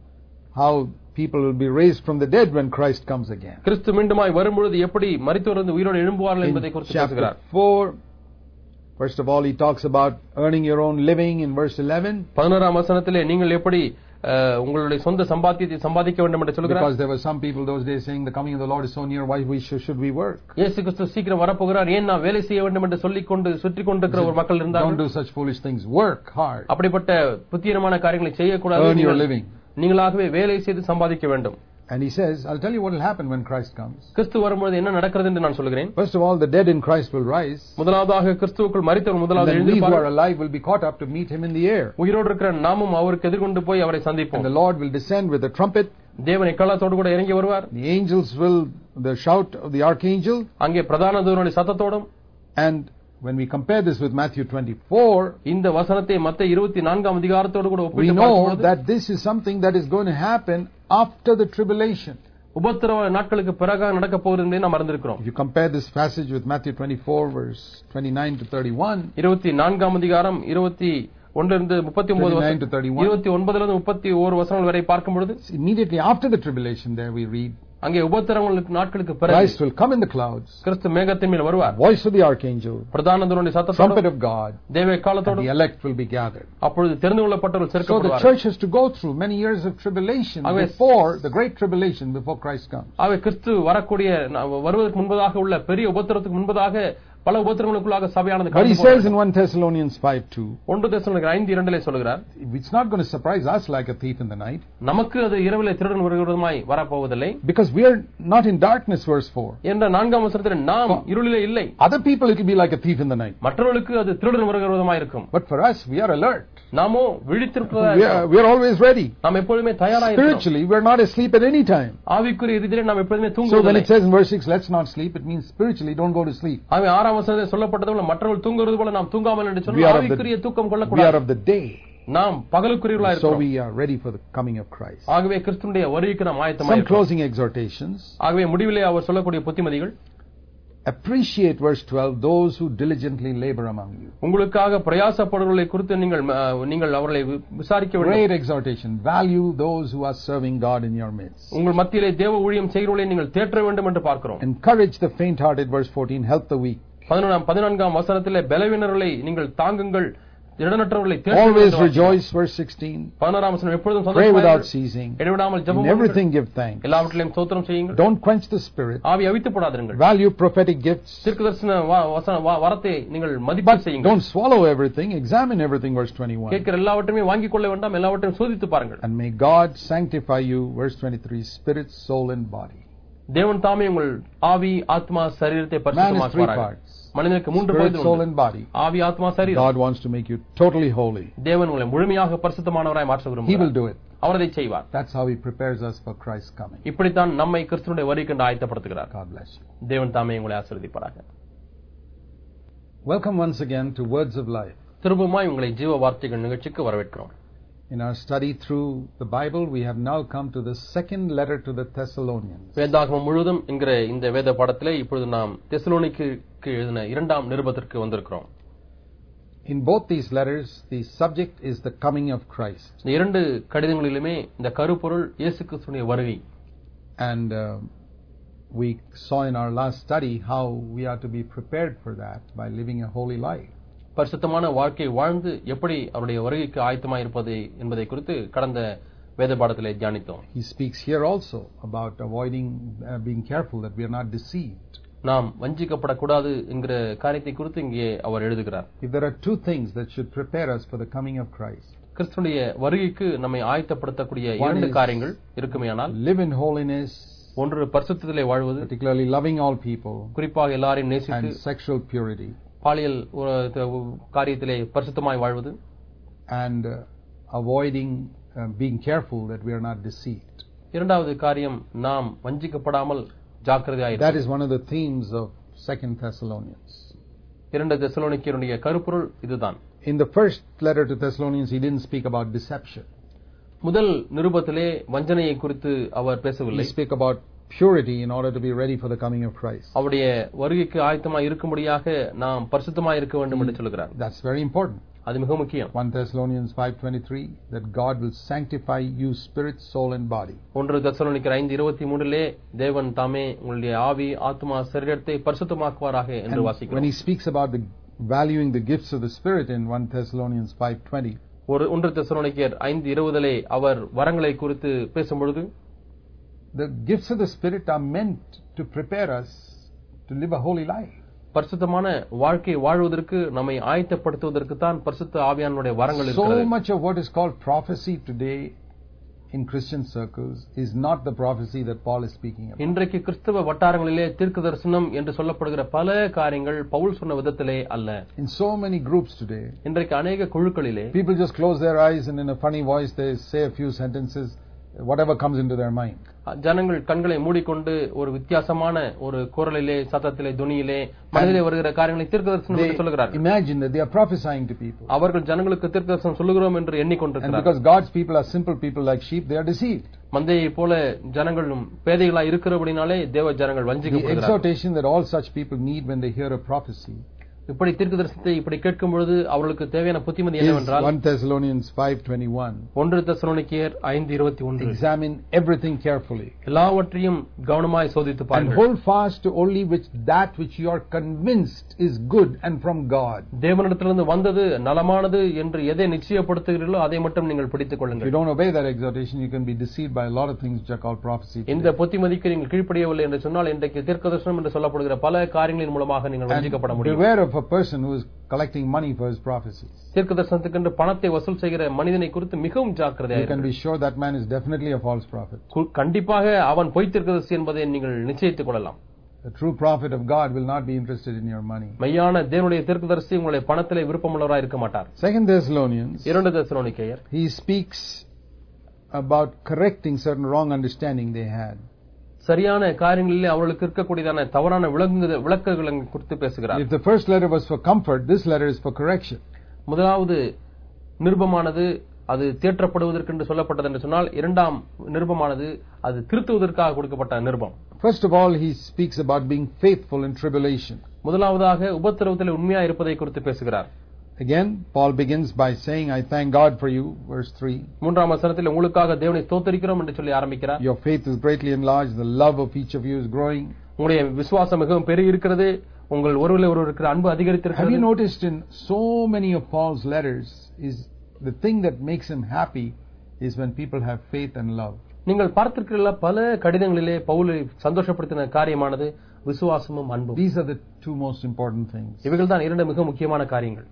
how people will be raised from the dead when Christ comes again. கிறிஸ்து மீண்டுமாய் வரும்பொழுது எப்படி மரித்தோரிலிருந்து உயிரோடு எழும்புவார்கள் என்பதை In குறித்து chapter பேசுகிறார். 4, first of all, he talks about earning your own living in verse 11. 11ஆம் வசனத்திலே நீங்கள் எப்படி உங்களுடைய சொந்த சம்பாத்தியத்தை சம்பாதிக்க வேண்டும் என்று சொல்கிறார். Because there were some people those days saying the coming of the Lord is so near, why should we work? இயேசு கிறிஸ்து சீக்கிரம் வரப்போகிறார், ஏன் நான் வேலை செய்ய வேண்டும் என்று சொல்லிக்கொண்டு சுற்றி கொண்டிருக்கிற ஒரு மக்கள் Don't இருந்தார்கள். do such foolish things. Work hard. அப்படிப்பட்ட புத்திரமான காரியங்களை செய்யக்கூடாது. Earn your living. நீங்களாகவே வேலை செய்து சம்பாதிக்க வேண்டும். And he says, I'll tell you what will happen when Christ comes. கிறிஸ்து வரும்போது என்ன நடக்கிறது என்று நான் சொல்கிறேன். First of all, the dead in Christ will rise. முதலாவதாக கிறிஸ்துவுக்குள் மரித்தவர் And முதலாவது then we who எழுந்திருப்பார்கள். are alive will be caught up to meet him in the air. உயிரோடு இருக்கிற நாமும் அவருக்கு எதிர்கொண்டு போய் அவரை And சந்திப்போம். the Lord will descend with a trumpet. தேவன் எக்காலத்தோடு கூட இறங்கி வருவார். The angels will, the shout of the archangel. அங்கே பிரதான தூதனுடைய சத்தத்தோடும். And when we compare this with Matthew 24, இந்த வசனத்தை மத்தேயு 24ஆம் அதிகாரத்தோடு கூட we ஒப்பிட்டு know பார்க்கும்போது that this is something that is going to happen after the tribulation. உபத்திரவ நாட்களுக்கு பிறகு நடக்க போகிறது என்பதை நாம் அறிந்திருக்கிறோம். If you compare this passage with Matthew 24 verse 29 to 31, 24ஆம் அதிகாரம் 21 39 to 31. 29 31 வசனங்கள் வரை பார்க்கும்போது immediately after the tribulation there we read, அங்கே உபத்திரவங்களுக்கு நாட்களுக்கு பிறகு Christ will come in the clouds, கிறிஸ்து மேகத்தின் மேல் வருவார். voice of the archangel, பிரதான தூதனுடைய trumpet சத்தத்தோடும் of God, தேவ and எக்காலத்தோடும் the elect will be gathered. அப்பொழுது தெரிந்து கொள்ளப்பட்டவர்கள் So the சேர்க்கப்படுவார்கள். church has to go through many years of tribulation before the great tribulation, before Christ comes. ஆகவே கிறிஸ்து வரக்கூடிய வருவதற்கு முன்பதாக உள்ள பெரிய உபத்திரத்துக்கு முன்பதாக பல உபத்திரங்களுக்குள்ளாக சபையானது But he கடந்து says in போகிறது. 1 Thessalonians 5:2, 1 தெசலோனிக்கர் 5:2 சொல்கிறார், it's not going to surprise us like a thief in the night, நமக்கு அது இரவிலே திருடன் விரோதமாய் வரப்போவதில்லை. because we are not in darkness, verse 4. என்ற 4ஆம் வசனத்தில் நாம் இருளிலே இல்லை. Other people it will be like a thief in the night, மற்றவர்களுக்கு அது திருடன் விரோதமாய் இருக்கும். but for us we are alert. நாமோ விழித்திருக்கிறதா We are always ready. நாம் எப்பொழுதுமே தயாராக இருக்கிறோம். Spiritually we are not asleep at any time. ஆவிக்குரிய ரீதியிலே நாம் எப்பொழுதுமே So when தூங்குவதில்லை. it says in verse 6, let's not sleep, it means spiritually don't go to sleep. ஆகவே 6ஆம் 6ஆம் வசனத்தில் சொல்லப்பட்டது போல மற்றவர்கள் தூங்குவது போல நாம் தூங்காமல் என்று சொன்னால் ஆவிக்குரிய தூக்கம் கொள்ளக்கூடாது. We are of the day. நாம் பகலுக்குரியவர்களாக So இருக்கிறோம். we are ready for the coming of Christ. ஆகவே கிறிஸ்துவினுடைய வருகைக்கு நாம் ஆயத்தமாக Some இருக்கிறோம். closing exhortations. ஆகவே முடிவிலே அவர் சொல்லக்கூடிய புத்திமதிகள், appreciate verse 12 those who diligently labor among you. உங்களுக்காக பிரயாசப்படுவர்களை குறித்து நீங்கள் அவர்களை விசாரிக்க வேண்டும். Great exhortation. Value those who are serving God in your midst. உங்கள் மத்தியிலே தேவ ஊழியம் செய்கிறவர்களை நீங்கள் தேற்ற வேண்டும் என்று பார்க்கிறோம். Encourage the faint-hearted, verse 14. Help the weak. 14ஆம் வசனத்திலே பலவீனர்களை நீங்கள் தாங்குங்கள், திடனற்றவர்களை Always rejoice, verse 16. 16ஆம் வசனம் எப்பொழுதும் Pray without சந்தோஷமாக ceasing. இடைவிடாமல் ஜெபம் In பண்ணுங்கள், everything give thanks. எல்லாவற்றிலும் ஸ்தோத்திரம் செய்யுங்கள். Don't quench the spirit. ஆவி அவித்து போடாதீர்கள். Value prophetic gifts. தீர்க்கதரிசன வரத்தை நீங்கள் மதிப்பு But செய்யுங்கள். don't swallow everything. Examine everything, verse 21. கேட்கிற எல்லாவற்றையுமே வாங்கிக் கொள்ள வேண்டாம், எல்லாவற்றையும் சோதித்து பாருங்கள். And may God sanctify you, verse 23, spirit, soul and body. தேவன் தாமே உங்கள் ஆவி, ஆத்மா, சரீரத்தை Man is 3 பரிசுத்தமாக்குவாராக. parts. மனிதனுக்கு 3 Spirit, பகுதிகள் soul உண்டு. and body. ஆவி, ஆத்மா, சரீரம். God wants to make you totally holy. தேவன் உங்களை முழுமையாக பரிசுத்தமானவராய் மாற்ற He will விரும்புகிறார். do it. அவர் அதை செய்வார். That's how He prepares us for Christ's coming. இப்படித்தான் நம்மை கிறிஸ்துவினுடைய வருகைக்கு ஆயத்தப்படுத்துகிறார். God bless you. தேவன் தாமே உங்களை ஆசீர்வதிப்பாராக. Welcome once again to Words of Life. திரும்பவுமாய் உங்களை ஜீவ வார்த்தைகள் நிகழ்ச்சிக்கு வரவேற்கிறோம். In our study through the Bible, we have now come to the second letter to the Thessalonians. வேதாகமம் முழுவதும் என்கிற இந்த வேத பாடத்திலே இப்பொழுது நாம் தெசலோனிக்கேயுக்கு எழுதின 2ஆம் நிருபத்திற்கு வந்திருக்கிறோம். In both these letters, the subject is the coming of Christ. இந்த 2 கடிதங்களிலுமே இந்த கருப்பொருள் இயேசு கிறிஸ்துவினுடைய வருகை. And we saw in our last study how we are to be prepared for that by living a holy life. பரிசுத்தமான வாழ்க்கை வாழ்ந்து எப்படி அவருடைய வருகைக்கு ஆயத்தமாக இருப்பது என்பதை குறித்து கடந்த வேத பாடத்திலே தியானித்தோம். He speaks here also about avoiding being careful that we are not deceived. நாம் வஞ்சிக்கப்படக்கூடாது என்கிற காரியத்தை குறித்து இங்கே அவர் எழுதுகிறார். If there are 2 things that should prepare us for the coming of Christ, கிறிஸ்துவினுடைய வருகைக்கு நம்மை ஆயத்தப்படுத்தக்கூடிய One 2 is காரியங்கள் இருக்குமேயானால், live in holiness, ஒன்று பரிசுத்தத்திலே வாழ்வது, particularly loving all people, குறிப்பாக எல்லாரையும் நேசித்து and sexual purity, பாலியல் காரியத்திலே பரிசுத்தமாய் வாழ்வது, and avoiding being careful that we are not deceived. இரண்டாவது காரியம் நாம் வஞ்சிக்கப்படாமல் ஜாக்கிரதையாய் That இருப்பது. is one of the themes of 2 Thessalonians. 2 தெசலோனிக்கேயருடைய கருப்பொருள் இதுதான். In the first letter to Thessalonians, he didn't speak about deception. முதல் நிருபத்திலே வஞ்சனையை குறித்து அவர் He பேசவில்லை. spoke about purity in order to be ready for the coming of Christ. அவருடைய வருகைக்கு ஆயத்தமாய் இருக்கும்படியாக நாம் பரிசுத்தமாய் இருக்க வேண்டும் என்று சொல்கிறார். That's very important. அது மிக முக்கியம். 1 Thessalonians 5:23, that God will sanctify you spirit, soul and body. 1 தெசலோனிக்கேயர் 5:23 தேவன் தாமே உங்களுடைய ஆவி, ஆத்மா, சரீரத்தை பரிசுத்தமாக்குவாராக என்று And when வாசிக்கிறோம். he speaks about valuing the gifts of the Spirit in 1 Thessalonians 5:20, 1 தெசலோனிக்கேயர் 5:20 அவர் வரங்களை குறித்து பேசும்பொழுது, the gifts of the Spirit are meant to prepare us to live a holy life. பரிசுத்தமான வாழ்க்கை வாழ்வதற்கு நம்மை ஆயத்தப்படுத்துவதற்கு தான் பரிசுத்த ஆவியானுடைய வரங்கள் So இருக்கிறது. much of what is called prophecy today in Christian circles is not the prophecy that Paul is speaking about. இன்றைக்கு கிறிஸ்தவ வட்டாரங்களிலே தீர்க்க தரிசனம் என்று சொல்லப்படுகிற பல காரியங்கள் பவுல் சொன்ன விதத்திலே அல்ல. In so many groups today, இன்றைக்கு அநேக குழுக்களிலே people just close their eyes and in a funny voice they say a few sentences, whatever comes into their mind. ஜனங்கள் கண்களை மூடிக்கொண்டு ஒரு வித்தியாசமான ஒரு குரலிலே, சத்தத்திலே, துணியிலே மனதிலே வருகிற காரியங்களை தீர்க்க தரிசனம் என்று சொல்கிறார்கள். Imagine that they are prophesying to people. அவர்கள் ஜனங்களுக்கு தீர்க்க தரிசனம் சொல்லுகிறோம் என்று And எண்ணிக்கொண்டிருக்கிறார்கள். because God's people are simple people like sheep, they are deceived. மந்தையை போல ஜனங்களும் பேதைகளாய் இருக்கிறபடினாலே தேவ ஜனங்கள் The வஞ்சிக்கப்படுகிறார்கள். exhortation that all such people need when they hear a prophecy இப்படி தீர்க்க தரிசனத்தை இப்படி கேட்கும் பொழுது அவர்களுக்கு தேவையான புத்திமதி is என்னவென்றால், 1 Thessalonians 5:21. 1 தெசலோனிக்கேயர் 5:21 Examine everything carefully எல்லாவற்றையும் கவனமாய் சோதித்து and பாருங்கள். hold fast to only that which you are convinced is good and from God. தேவனிடத்திலிருந்து வந்தது நலமானது என்று எதை நிச்சயப்படுத்துகிறீர்களோ அதை மட்டும் நீங்கள் பிடித்துக் If you கொள்ளுங்கள். don't obey that exhortation, you can be deceived by a lot of things which are called prophecy இந்த today. புத்திமதிக்கு நீங்கள் கீழ்ப்படியவில்லை என்று சொன்னால் இன்றைக்கு தீர்க்க தரிசனம் என்று சொல்லப்படுகிற பல காரியங்களின் மூலமாக நீங்கள் வஞ்சிக்கப்பட And முடியும். beware of a person who is collecting money for his prophecies. தீர்க்க தரிசனத்துக்கென்று பணத்தை வசூல் செய்கிற மனிதனை குறித்து மிகவும் You ஜாக்கிரதையாக can இருங்கள். be sure that man is definitely a false prophet. கண்டிப்பாக அவன் பொய் தீர்க்கதரிசி என்பதை நீங்கள் நிச்சயித்துக் கொள்ளலாம். The true prophet of God will not be interested in your money. மெய்யான தேவனுடைய தீர்க்கதரிசி உங்களுடைய பணத்திலே விருப்பமுள்ளவராக இருக்க மாட்டார். 2 Thessalonians, 2 தெசலோனிக்கேயர் he speaks about correcting certain wrong understanding they had. சரியான காரியங்களிலே அவர்களுக்கு இருக்கக்கூடியதான தவறான விளக்குகளை குறித்து பேசுகிறார். If the first letter was for comfort, this letter is for correction. முதலாவது நிருபமானது அது தேற்றப்படுவதற்கு என்று சொல்லப்பட்டது என்று சொன்னால், இரண்டாம் நிருபமானது அது திருத்துவதற்காக கொடுக்கப்பட்ட நிருபம். First of all, he speaks about being faithful in tribulation. முதலாவதாக உபத்திரவத்தில் உண்மையா இருப்பதை குறித்து பேசுகிறார். Again, Paul begins by saying, I thank God for you, verse 3. மூன்றாம் வசனத்தில் உங்களுக்காக தேவனை ஸ்தோத்திரிக்கிறோம் என்று சொல்லி ஆரம்பிக்கிறார். Your faith is greatly enlarged, the love of each of you is growing. உங்களுடைய விசுவாசம் மிகவும் பெருகி இருக்கிறது, உங்கள் ஒருவரில் ஒருவர் இருக்கிற அன்பு அதிகரித்திருக்கிறது. Have you noticed in so many of Paul's letters is the thing that makes him happy is when people have faith and love. நீங்கள் பார்த்திருக்கிற பல கடிதங்களிலே பவுலை சந்தோஷப்படுத்தின காரியமானது விசுவாசமும் அன்பும். These are the two most important things. இவைகள் தான் இரண்டு மிக முக்கியமான காரியங்கள்.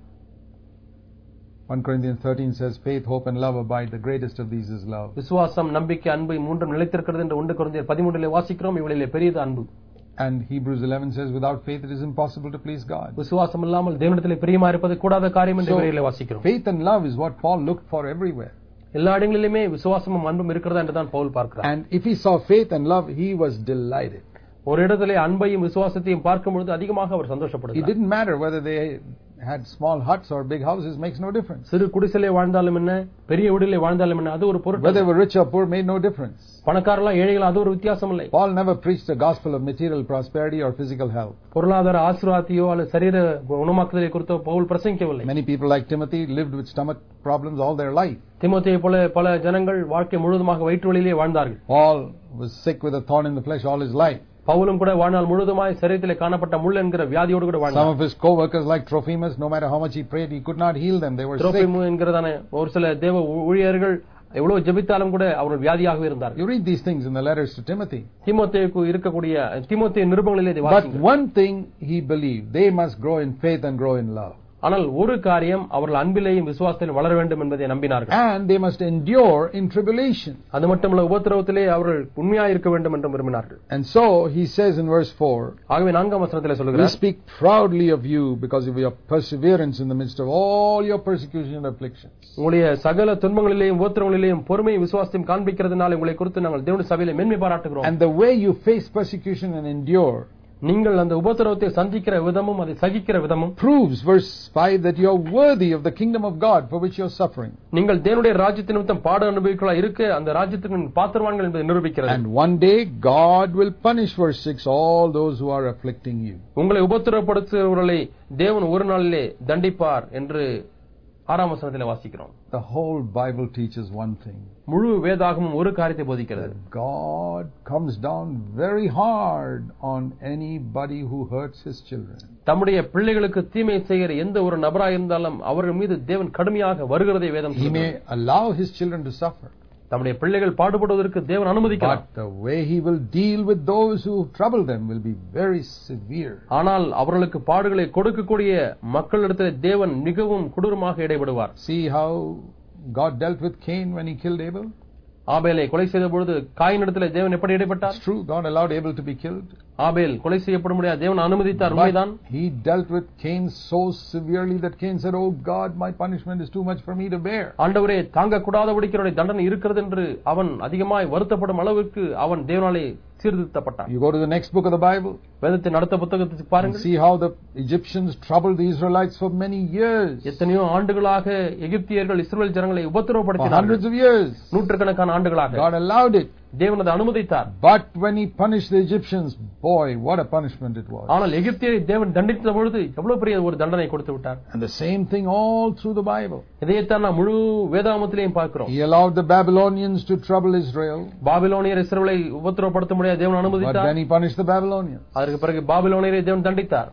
1 Corinthians 13 says, faith, hope and love abide. The greatest of these is love. விசுவாசம், நம்பிக்கை, அன்பு மூன்றும் நிலைத்திருக்கிறது என்று 1 கொரிந்தியர் 13 வாசிக்கிறோம். இவைகளிலே பெரியது அன்பு. And Hebrews 11 says, without faith it is impossible to please God. விசுவாசம் இல்லாமல் தேவனிடத்திலே பிரியமா இருப்பது கூடாத காரியம் என்று இவைகளிலே வாசிக்கிறோம். Faith and love is what Paul looked for everywhere. எல்லா இடங்களிலுமே விசுவாசமும் அன்பும் இருக்கிறதா என்று தான் பவுல் பார்க்கிறார். And if he saw faith and love, he was delighted. ஒரு இடத்திலே அன்பையும் விசுவாசத்தையும் பார்க்கும் பொழுது அதிகமாக அவர் சந்தோஷப்படுகிறார். It didn't matter whether they had small huts or big houses, makes no difference. சிறு குடிசையிலே வாழ்ந்தாலும் என்ன, பெரிய வீட்டிலே வாழ்ந்தாலும் என்ன, அது ஒரு பொருட்டு. Whether they were rich or poor made no difference. பணக்காரர்களா ஏழைகளா அது ஒரு வித்தியாசம் இல்லை. Paul never preached the gospel of material prosperity or physical health. பொருளாதார ஆசீர்வாதத்தையோ அல்லது சரீர குணமாக்குதலை குறித்தோ Pavul பிரசங்கிக்கவில்லை. Many people like Timothy lived with stomach problems all their life. தீமோத்தேயை போல பல ஜனங்கள் வாழ்க்கை முழுவதுமாக வயிற்று வலியிலே வாழ்ந்தார்கள். Paul was sick with a thorn in the flesh all his life. பவுலும் கூட வாழ்நாள் முழுவதுமாய் சரீரத்திலே காணப்பட்ட முள் என்கிற வியாதியோடு கூட வாழ்ந்தார். Some of his co-workers like Trophimus, no matter how much he prayed, he could not heal them. They were sick. த்ரோபிமு என்கிறதான ஒரு சில தேவ ஊழியர்கள் எவ்வளவு ஜெபித்தாலும் கூட அவர்கள் வியாதியாகவே இருந்தார்கள். You read these things in the letters to Timothy. தீமோத்தேயுக்கு இருக்கக்கூடிய தீமோத்தேயு நிருபங்களிலே இதை வாசிங்க. But one thing he believed, they must grow in faith and grow in love. ஆனால் ஒரு காரியம், அவர்கள் அன்பிலேயும் விசுவாசத்திலும் வளர வேண்டும் என்பதை நம்பினார்கள். And they must endure in tribulation. அது மட்டுமல்ல, உபத்திரவத்திலே அவர்கள் உண்மையாக இருக்க வேண்டும் என்று விரும்பினார்கள். And so he says in verse 4, ஆகவே 4ஆம் வசனத்திலே சொல்கிறார், we speak proudly of you because of your perseverance in the midst of all your persecution and afflictions. உங்களுடைய சகல துன்பங்களிலேயும் உபத்திரவங்களிலேயும் பொறுமை விசுவாசத்தையும் காண்பிக்கிறதுனால உங்களை குறித்து நாங்கள் தேவனுடைய சபையிலே மேன்மை பாராட்டுகிறோம். And the way you face persecution and endure, நீங்கள் அந்த உபத்திரவத்தை சந்திக்கிற விதமும் அதை சகிக்கிற விதமும் proves verse 5 that you are worthy of the kingdom of God for which you are suffering. நீங்கள் தேவனுடைய ராஜ்யத்தின் நிமித்தம் பாடு அனுபவிக்கிறா இருக்க அந்த ராஜ்யத்துக்கு பாத்திரவான்கள் என்பதை நிரூபிக்கிறது. And one day God will punish, verse 6, all those who are afflicting you. உங்களை உபத்திரவப்படுத்துகிறவர்களை தேவன் ஒரு நாளிலே தண்டிப்பார் என்று 6ஆம் வசனத்திலே வாசிக்கிறோம். The whole Bible teaches one thing. முழு வேதாகமும் ஒரு காரியத்தை போதிக்கிறது. God comes down very hard on anybody who hurts his children. தம்முடைய பிள்ளைகளுக்கு தீமை செய்கிற எந்த ஒரு நபராக இருந்தாலும் அவர்கள் மீது தேவன் கடுமையாக வருகிறதை வேதம் He may allow his children to suffer. தம்முடைய பிள்ளைகள் பாடுபடுவதற்கு தேவன் அனுமதிக்கிறார். But the way he will deal with those who trouble them will be very severe. ஆனால் அவர்களுக்கு பாடுகளை கொடுக்கக்கூடிய மக்களிடத்தில் தேவன் மிகவும் கொடூரமாக இடைபடுவார். See how God dealt with Cain when he killed Abel? ஆபேலை கொலை செய்த பொழுது காயினிடத்தில் தேவன் எப்படி இடைப்பட்டார்? It's true, God allowed Abel to be killed. ஆபேல் கொலை செய்யப்பட முடியாது, தேவன் அனுமதித்தார். உண்மைதான். He dealt with Cain so severely that Cain said, "Oh God, my punishment is too much for me to bear." ஆண்டவரே, தாங்க கூடாதபடிக்கு தண்டனை இருக்கிறது என்று அவன் அதிகமாய் வருத்தப்படும் அளவுக்கு அவன் தேவனாலே சீர்திருத்தப்பட்டான். You go to the next book of the Bible. வேதத்தின் அடுத்த புத்தகத்தை பாருங்கள். See how the Egyptians troubled the Israelites for many years. எத்தனையோ ஆண்டுகளாக எகிப்தியர்கள் இஸ்ரவேல் ஜனங்களை உபத்திரவப்படுத்தினார்கள். Hundreds of years. நூற்றுக்கணக்கான ஆண்டுகளாக. God allowed it. தேவன் அதை அனுமதித்தார். But when he punished the Egyptians, boy, what a punishment it was. ஆனால் எகிப்தியரை தேவன் தண்டித்த பொழுது எவ்வளவு பெரிய ஒரு தண்டனை கொடுத்து விட்டார். And the same thing all through the Bible. இதைத்தான் நாம் முழு வேதாகமத்திலேயும் பார்க்கிறோம். He allowed the Babylonians to trouble Israel. பாபிலோனியர் இஸ்ரவேலை உபத்திரவப்படுத்த முடியாது, தேவன் அனுமதித்தார். But then he punished the Babylonians. அதற்கு பிறகு பாபிலோனியரை தேவன் தண்டித்தார்.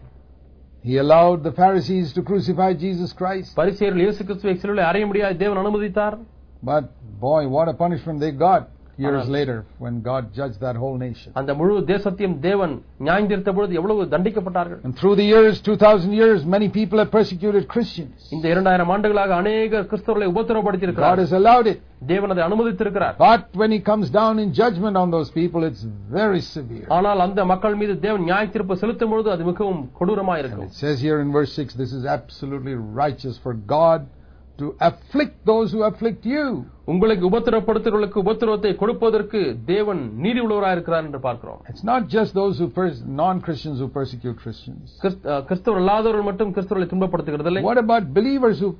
He allowed the Pharisees to crucify Jesus Christ. பரிசேயர்கள் இயேசு கிறிஸ்துவை சிலுவையில் அறைய முடியாது, தேவன் அனுமதித்தார். But boy, what a punishment they got years later when God judged that whole nation. அந்த முழு தேசத்தையும் தேவன் நியாயந்தீர்த்த பொழுது எவ்வளவு தண்டிக்கப்பட்டார்கள். And through the years, 2000 years, many people have persecuted Christians. இந்த 2000 ஆண்டுகளாக அநேக கிறிஸ்தவர்களை உபத்திரவப்படுத்தி இருக்கிறார். God has allowed it. தேவன் அதை அனுமதித்திருக்கிறார். But when he comes down in judgment on those people, it's very severe. ஆனால் அந்த மக்கள் மீது தேவன் நியாயத்தீர்ப்பு செலுத்தும் பொழுது அது மிகவும் கொடூரமாக இருக்கும். It says here in verse 6, this is absolutely righteous for God to afflict those who afflict you. உங்களுக்கு உபத்திரப்படுத்துகிறவர்களுக்கு உபத்திரவத்தை கொடுப்பதற்கு தேவன் நீதி உள்ளவராக இருக்கிறார் என்று பார்க்கிறோம். It's not just those who non-Christians who persecute Christians. கிறிஸ்தவர் அல்லாதவர்கள் மட்டும் கிறிஸ்தவர்களை துன்பப்படுத்துகிறதில்லை. What about believers who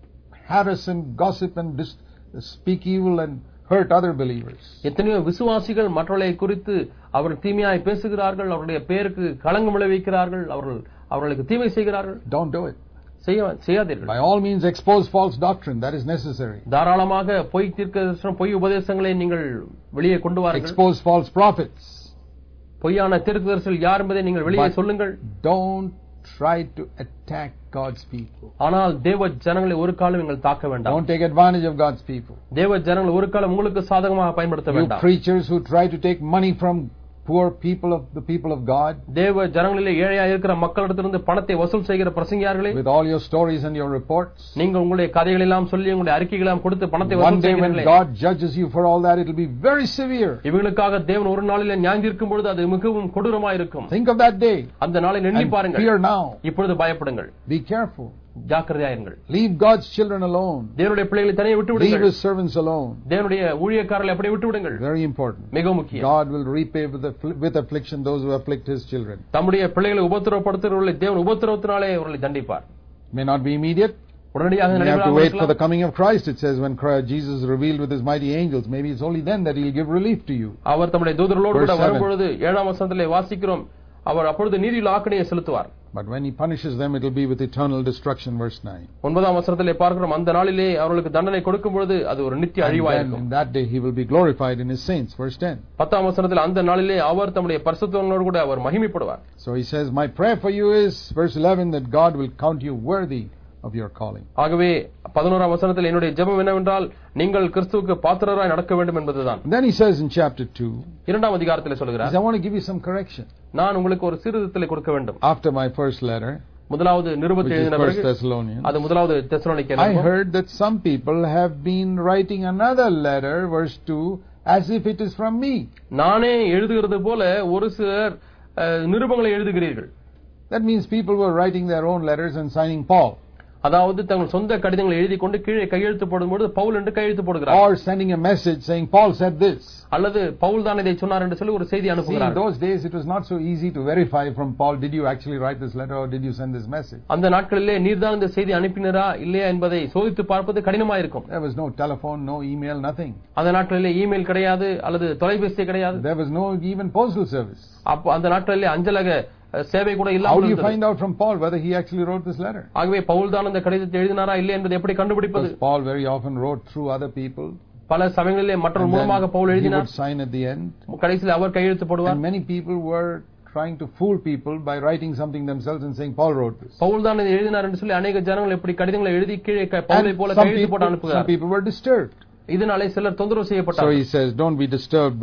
harass and gossip and speak evil and hurt other believers? எத்தனையோ விசுவாசிகள் மற்றவர்களை குறித்து அவர்கள் தீமையாய் பேசுகிறார்கள், அவருடைய பெயருக்கு களங்கம் விளைவிக்கிறார்கள், அவர்களுக்கு தீமை செய்கிறார்கள். Don't do it. செய்யாதீர்கள். By all means expose false doctrine, that is necessary. தாராளமாக பொய் தீர்க்கதரிசனம், பொய் உபதேசங்களை நீங்கள் வெளியே கொண்டு வாருங்கள். Expose false prophets. பொய்யான தீர்க்கதரிசிகள் யார் என்பதை நீங்கள் வெளியே சொல்லுங்கள். Don't try to attack God's people. ஆனால் தேவ ஜனங்களை ஒரு காலம் நீங்கள் தாக்க வேண்டாம். Don't take advantage of God's people. தேவ ஜனங்களை ஒரு காலம் உங்களுக்கு சாதகமாக பயன்படுத்த வேண்டாம். You preachers who try to take money from poor people of the people of God, தேவ ஜனங்களிலே ஏழையா இருக்கிற மக்களிடத்திலிருந்து பணத்தை வசூல் செய்கிற பிரசங்கியார்களே, with all your stories and your reports, நீங்கள் உங்களுடைய கதைகள் எல்லாம் சொல்லி உங்களுடைய அறிக்கைகள் எல்லாம் கொடுத்து பணத்தை வசூல் செய்கிறீர்களே, one day when God judges you for all that, it will be very severe. இவங்களுக்காக தேவன் ஒரு நாளிலே நியாயம் தீர்க்கும் பொழுது அது மிகவும் கொடூரமாக இருக்கும். Think of that day. அந்த நாளை எண்ணி பாருங்கள். Fear now. இப்பொழுது பயப்படுங்கள். Be careful. ஜாக்கிரதையாயிருங்கள். Leave God's children alone. தேவனுடைய பிள்ளைகளை தனியே விட்டு விடுங்கள். Leave His servants alone. தேவனுடைய ஊழியக்காரர்களை அப்படியே விட்டு விடுங்கள். Very important. மிக முக்கியம். God will repay with affliction those who afflict His children. தம்முடைய பிள்ளைகளை உபத்திரவப்படுத்துகிறவர்களை தேவன் உபத்திரவத்தினாலே அவர்களை தண்டிப்பார். May not be immediate. உடனடியாக You have to wait for the coming of Christ. It says when Jesus is revealed with His mighty angels, maybe it's only then that He'll give relief to you. அவர் தம்முடைய தூதர்களோடு கூட வரும்பொழுது 7ஆம் வசனத்திலே வாசிக்கிறோம், அவர் அப்பொழுது நீதியுள்ள ஆக்கினையை செலுத்துவார். But when He punishes them, it will be with eternal destruction. Verse 9. 9ஆம் வசனத்திலே பார்க்கிறோம், அந்த நாளிலே அவர்களுக்கு தண்டனை கொடுக்கும் பொழுது அது ஒரு நித்திய அழிவாய் இருக்கும். In that day He will be glorified in His saints. Verse 10. 10ஆம் வசனத்திலே அந்த நாளிலே அவர் தம்முடைய பரிசுத்தவான்களோடு கூட அவர் மகிமைப்படுவார். So He says, my prayer for you is, verse 11, that God will count you worthy of your calling. ஆகவே 11ஆம் வசனத்தில் என்னுடைய ஜெபம் என்னவென்றால் நீங்கள் கிறிஸ்துவுக்கு பாத்திரராய் நடக்க வேண்டும் என்பதுதான். Then He says in chapter 2, இரண்டாம் அதிகாரத்திலே சொல்கிறார், I want to give you some correction. நான் உங்களுக்கு ஒரு சீர்திருத்தத்தை கொடுக்க வேண்டும். After my first letter, முதலாவது நிருபத்தை எழுதின பிறகு, அது முதலாவது தெசலோனிக்கேயர், I heard that some people have been writing another letter, verse 2, as if it is from me. நானே எழுதுகிறது போல ஒரு சிலர் நிருபங்களை எழுதுகிறீர்கள். That means people were writing their own letters and signing Paul. அதாவது தங்கள் சொந்த கடிதங்களை எழுதி கொண்டு கீழே கையெழுத்து போடும்போது பவுல் என்று கையெழுத்து போடுகிறார். Or sending a message saying Paul said this. அல்லது பவுல் தான் இதை சொன்னார் என்று சொல்லி ஒரு செய்தி அனுப்புகிறார். In those days it was not so easy to verify from Paul, did you actually write this letter or did you send this message? அந்த நாட்களிலே நீர்தான் இந்த செய்தி அனுப்பினரா இல்லையா என்பதை சோதித்து பார்ப்பது கடினமாக இருக்கும். There was no telephone, no email, nothing. அந்த நாட்களிலே இமெயில் கிடையாது, அல்லது தொலைபேசி கிடையாது. There was no even postal service. அப்ப அந்த நாட்களிலே அஞ்சலக சேவை கூட இல்லாமல் இருந்தது. How do you find out from Paul whether he actually wrote this letter? ஆகவே பவுல் தான் அந்த கடிதத்தை எழுதினாரா இல்லை என்பதை எப்படி கண்டுபிடிப்பது? Paul very often wrote through other people. பல சமயங்களிலே மற்றவர் மூலமாக பவுல் எழுதினார். He would sign at the end. கடைசியில் அவர் கையெழுத்து போடுவார். And many people were trying to fool people by writing something themselves and saying Paul wrote this. Pavul தான் இதை எழுதினார் என்று சொல்லி अनेक ஜனங்கள் இப்படி கடிதங்களை எழுதி கீழே பவுலை போல கையெழுத்து போட்டு அனுப்புகிறார். Some people were disturbed. இதனாலே சிலர் தொந்தரவு செய்யப்பட்டார்கள். So he says, don't be disturbed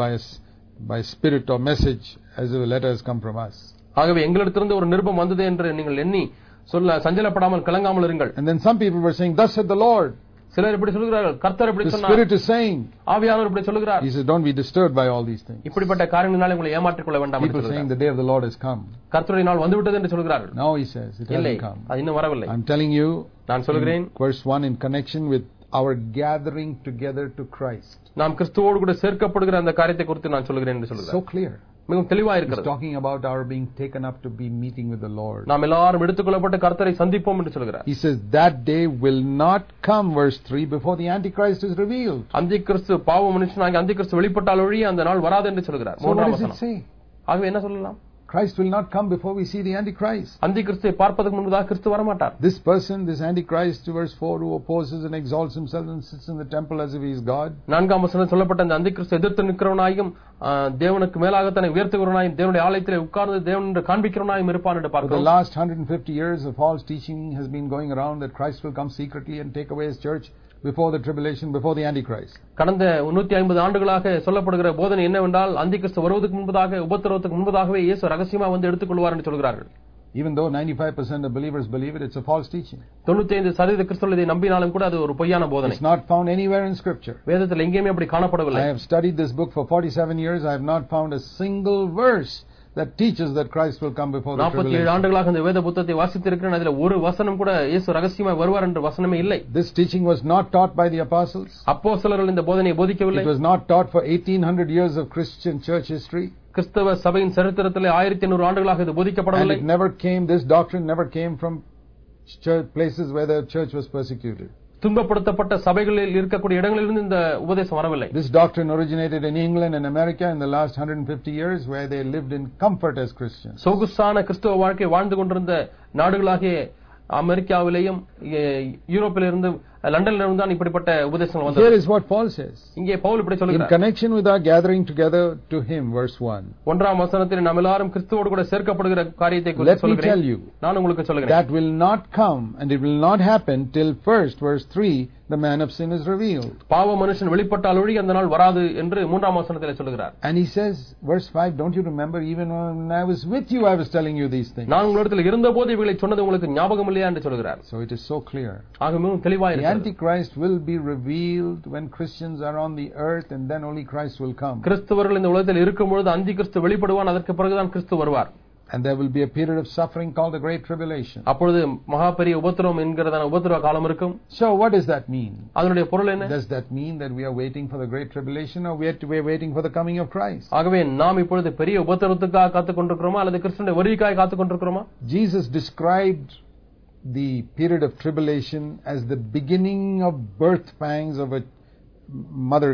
by spirit or message as if a letter has come from us. ஆகவே எங்களிடத்திலிருந்து ஒரு நிருபம் வந்தது என்று நீங்கள் எண்ணி சொல்ல சஞ்சலப்படாமல் கலங்காமல் இருங்கள். And then some people were saying, thus said the Lord. சிலர் இப்படி சொல்கிறார்கள், கர்த்தர் இப்படி சொன்னார். The Spirit is saying. ஆவியானவர் இப்படி சொல்கிறார். He says, don't be disturbed by all these things. இப்படிப்பட்ட காரியங்களால உங்களை ஏமாற்றிக் கொள்ள வேண்டாம் என்று சொல்கிறார். People saying the day of the Lord has come. கர்த்தருடைய நாள் வந்துவிட்டது என்று சொல்கிறார்கள். No, he says, it hasn't come. அது இன்னும் வரவில்லை. I'm telling you, நான் சொல்கிறேன், verse 1 in connection with our gathering together to Christ. நாம் கிறிஸ்துவோடு கூட சேர்க்கப்படுகிற அந்த காரியத்தை குறித்து நான் சொல்கிறேன் என்று சொல்கிறார். So clear. மிகவும் தெளிவா இருக்கிறது. He's talking about our being taken up to be meeting with the Lord. நாம் எல்லாரும் எடுத்துக்கொள்ளப்பட்ட கர்த்தரை சந்திப்போம் என்று சொல்கிறார். He says that day will not come, verse 3, before the Antichrist is revealed. அந்திகிறிஸ்து பாவ மனுஷனாகிய அந்திகிறிஸ்து வெளிப்பட்டால் ஒழிய அந்த நாள் வராது என்று சொல்கிறார். So what does it say? ஆகவே என்ன சொல்லலாம்? Christ will not come before we see the Antichrist. அந்திகிறிஸ்துவை பார்ப்பதற்கு முன்பதாக கிறிஸ்து வர மாட்டார். This person, this Antichrist, verse 4, who opposes and exalts himself and sits in the temple as if he is God. 4ஆம் வசனத்தில் சொல்லப்பட்ட அந்த அந்திகிறிஸ்து எதிர்த்து நிற்கிறவனாயும் தேவனுக்கு மேலாக தன்னை உயர்த்துகிறவனாயும் தேவனுடைய ஆலயத்திலே உட்கார்ந்து தேவன் என்று காண்பிக்கிறவனாயும் இருப்பான் என்று பார்க்கிறோம். The last 150 years of false teaching has been going around that Christ will come secretly and take away his church before the tribulation, before the Antichrist. கடந்த 150 ஆண்டுகளாக சொல்லப்படுகிற போதனை என்னவென்றால் அந்திகிறிஸ்து வருவதற்கு முன்பதாக உபத்திரவத்துக்கு முன்பதாகவே இயேசு ரகசியமா வந்து எடுத்துக்கொள்வார் என்று சொல்கிறார்கள். Even though 95% of believers believe it, it's a false teaching. 95% கிறிஸ்தவர்கள் இதை நம்பினாலும் கூட அது ஒரு பொய்யான போதனை. It's not found anywhere in Scripture. வேதத்தில் எங்கேயுமே அப்படி காணப்படவில்லை. I have studied this book for 47 years. I have not found a single verse that teaches that Christ will come before the 47 tribulation. ஆண்டுகளாக இந்த வேத புத்தகத்தை வாசித்திருக்கிறேன். அதுல ஒரு வசனம் கூட இயேசு ரகசியமாய் வருவார் என்ற வசனமே இல்லை. This teaching was not taught by the apostles. அப்போஸ்தலர்கள் இந்த போதனையை போதிக்கவில்லை. It was not taught for 1800 years of Christian church history. கிறிஸ்தவ சபையின் சரித்திரத்திலே 1800 ஆண்டுகளாக இது And போதிக்கப்படவில்லை. it never came, this doctrine never came from places where the church was persecuted. துன்பப்படுத்தப்பட்ட சபைகளில் இருக்கக்கூடிய இடங்களிலிருந்து இந்த உபதேசம் வரவில்லை. This doctrine originated in England and America in the last 150 years, where they lived in comfort as Christians. சொகுசான கிறிஸ்தவ வாழ்க்கை வாழ்ந்து கொண்டிருந்த நாடுகளாகிய அமெரிக்காவிலேயும் யூரோப்பிலிருந்து லண்டனிலிருந்து தான் இப்படிப்பட்ட உபதேசங்கள் வந்தது. Here is what Paul says. இங்கே பவுல் இப்படி In சொல்கிறார். connection with our gathering together to him, verse 1. ஒன்றாம் வசனத்தில் நாம் எல்லாரும் கிறிஸ்துவோடு கூட சேர்க்கப்படுகிற காரியத்தை Let me சொல்கிறேன். tell you, நான் உங்களுக்கு சொல்கிறேன். that will not come and it will not happen till first, verse 3, the man of sin is revealed. பாவ மனுஷன் வெளிப்பட்டால் ஒழிய அந்த நாள் வராது என்று மூன்றாம் வசனத்திலே சொல்கிறார். And he says, verse 5, don't you remember, even when I was with you, I was telling you these things. நான் உங்களிடத்தில் இருந்தபோது இவைகளை சொன்னது உங்களுக்கு ஞாபகம் இல்லையா என்று சொல்கிறார். So it is so clear. ஆக மிகவும் தெளிவாக The இருக்கிறது. Antichrist will be revealed when Christians are on the earth, and then only Christ will come. கிறிஸ்தவர்கள் இந்த உலகத்தில் இருக்கும்பொழுது அந்தி கிறிஸ்து வெளிப்படுவான், அதற்கு பிறகுதான் கிறிஸ்து வருவார். And there will be a period of suffering called the Great Tribulation. அப்பொழுது மகா பெரிய உபத்திரவம் என்கிறதான உபத்திரவ காலம் இருக்கும். So what does that mean? அதனுடைய பொருள் என்ன? Does that mean that we are waiting for the Great Tribulation, or we are waiting for the coming of Christ? ஆகவே நாம் இப்பொழுது பெரிய உபத்திரவத்துக்காக காத்துக் கொண்டிருக்கிறோமா அல்லது கிறிஸ்துவின் வருகைக்காக காத்துக் கொண்டிருக்கிறோமா? Jesus described the period of tribulation as the beginning of birth pangs of a mother,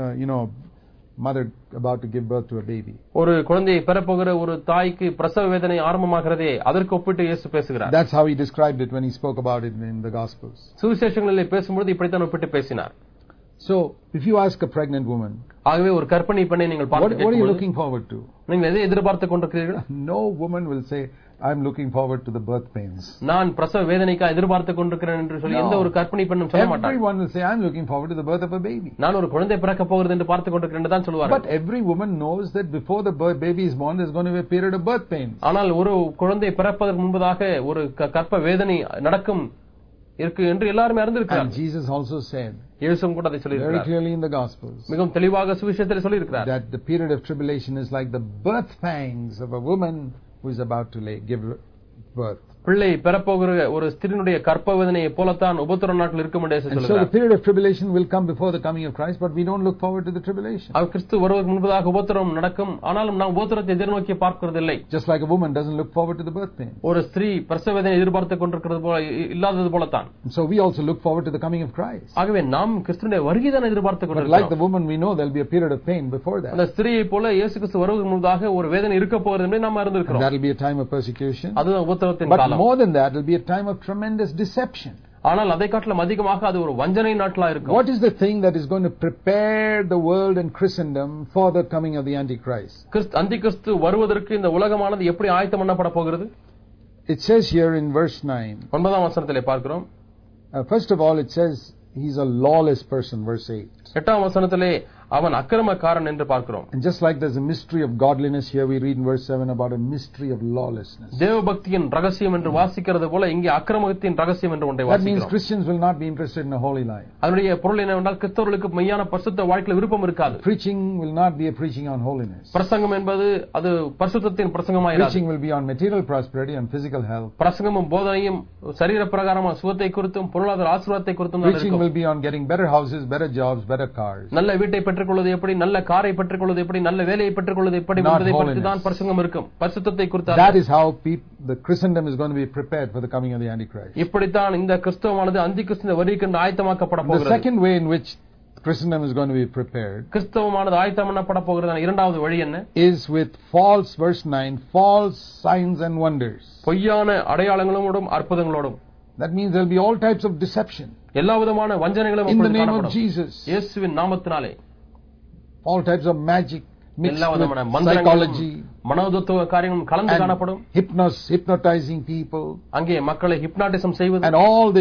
mother about to give birth to a baby. ஒரு குழந்தையை பெறப்போகிற ஒரு தாய்க்கு பிரசவ வேதனை ஆரம்பமாகிறதே அதற்கு ஒப்பிட்டு இயேசு பேசுகிறார். That's how he described it when he spoke about it in the Gospels. சுவிசேஷங்களிலே பேசும்போது இப்படித்தான் ஒப்பிட்டு பேசினார். So, if you ask a pregnant woman, ஆகவே ஒரு கர்ப்பிணி பெண்ணை நீங்கள் what are you பார்த்து looking forward to? நீங்கள் எதை எதிர்பார்த்துக் கொண்டிருக்கிறீர்கள்? No woman will say, I'm looking forward to the birth pains. நான் பிரசவ வேதனைக்காக எதிர்பார்த்துக் கொண்டிருக்கிறேன் என்று சொல்லி எந்த ஒரு கர்ப்பிணி பெண்ணும் சொல்ல மாட்டார். Everyone will say, I'm looking forward to the birth of a baby. நான் ஒரு குழந்தை பிறக்க போகிறது என்று பார்த்துக் கொண்டிருக்கிறேன் என்று தான் சொல்வார்கள். But every woman knows that before the baby is born, there's going to be a period of birth pains. ஆனால் ஒரு குழந்தை பிறப்பதற்கு முன்பதாக ஒரு கர்ப்ப வேதனை நடக்கும் இருக்கு என்று எல்லாரும் அறிந்திருக்கிறார்கள். And Jesus also said, இயேசுவும் கூட அதை சொல்லி very இருக்கிறார். clearly in the Gospels, மிகவும் தெளிவாக சுவிசேஷத்தில் சொல்லி இருக்கிறார். that the period of tribulation is like the birth pangs of a woman who is about to give birth. பிள்ளை பெறப்போகிற ஒரு ஸ்திரீனுடைய கர்ப்ப வேதனையை போலத்தான் உபத்திர நாட்டில் இருக்கும் என்று And so the சொல்கிறார். period of tribulation will come before the coming of Christ, but we don't look forward to the tribulation. அவர் கிறிஸ்து வருவதற்கு முன்பதாக உபத்திரம் நடக்கும், ஆனாலும் நாம் உபத்திரத்தை எதிர்நோக்கி பார்க்கிறதில்லை. Just like a woman doesn't look forward to the birth pain. ஒரு ஸ்திரீ பிரசவ வேதனை எதிர்பார்த்துக் கொண்டிருக்கிறது போல இல்லாதது போலத்தான். And so we also look forward to the coming of Christ. ஆகவே நாம் கிறிஸ்துவினுடைய வருகை தான் எதிர்பார்த்துக் But like the கொண்டிருக்கிறோம். woman, we know there'll be a period of pain before that. அந்த ஸ்திரீயை போல இயேசு கிறிஸ்து வருவதற்கு முன்பதாக ஒரு வேதனை இருக்க போகிறது என்று நாம் And அறிந்திருக்கிறோம். that'll be a time of persecution. அதுதான் உபத்திரத்தின் But காலம். more than that, it'll be a time of tremendous deception. ஆனால் அதை காட்டிலும் அதிகமாக அது ஒரு வஞ்சனை நாட்களா இருக்கும். What is the thing that is going to prepare the world and Christendom for the coming of the Antichrist? அந்தி கிறிஸ்து வருவதற்கு இந்த உலகமானது எப்படி ஆயத்தம் பண்ணப்பட போகிறது? It says here in verse 9. 9ஆம் வசனத்திலே பார்க்கிறோம். First of all, it says he's a lawless person, verse 8. 8ஆம் வசனத்திலே அவன் அக்கிரமக்காரன் என்று பார்க்கிறோம். And just like there's a mystery of godliness, here we read in verse 7 about a mystery of lawlessness. தேவபக்தியின் ரகசியம் என்று வாசிக்கிறது போல இங்கே அக்கிரமத்தின் ரகசியம் என்று ஒன்றை That means வாசிக்கிறோம். Christians will not be interested in a holy life. அதனுடைய பொருள் என்னவென்றால் கிறிஸ்தவர்களுக்கு மெய்யான பரிசுத்த வாழ்க்கையில் விருப்பம் இருக்காது. Preaching will not be a preaching on holiness. பிரசங்கம் என்பது அது பரிசுத்தத்தின் பிரசங்கமாயிராது. Preaching will be on material prosperity and physical health. பிரசங்கமும் போதனையும் சரீர பிரகாரமான சுகத்தை குறித்தும் பொருளாதார ஆசீர்வாதத்தை குறித்தும் தான் Preaching இருக்கும். will be on getting better houses, better jobs, better cars. நல்ல வீட்டை பெற்றுக்கொள்வது எப்படி, நல்ல காரை பெற்றுக்கொள்வது எப்படி, நல்ல வேலையை பெற்றுக்கொள்வது எப்படி என்பதை பற்றி தான் பிரசங்கம் இருக்கும். பரிசுத்தத்தை குறித்து That is how the Christendom is going to be prepared for the coming of the Antichrist. இப்படித்தான் இந்த கிறிஸ்தவமானது அந்தி கிறிஸ்துவின் வருகைக்கு ஆயத்தமாக்கப்பட The போகிறது. second way in which Christendom is going to be prepared கிறிஸ்தவமானது ஆயத்தம் பண்ணப்பட போகிறது இரண்டாவது வழி என்ன? is with false, verse 9, false signs and wonders. பொய்யான அடையாளங்களோடும் அற்புதங்களோடும். That means there will be all types of deception எல்லா விதமான வஞ்சனைகளும் in the name of Jesus. இயேசுவின் நாமத்தினாலே all types of magic mixed எல்லா விதமான with மந்திரங்களும் psychology மனோதத்துவ காரியங்களும் கலந்து காணப்படும். and hypnotizing people அங்கே மக்களை ஹிப்னாட்டிசம் செய்வது and all this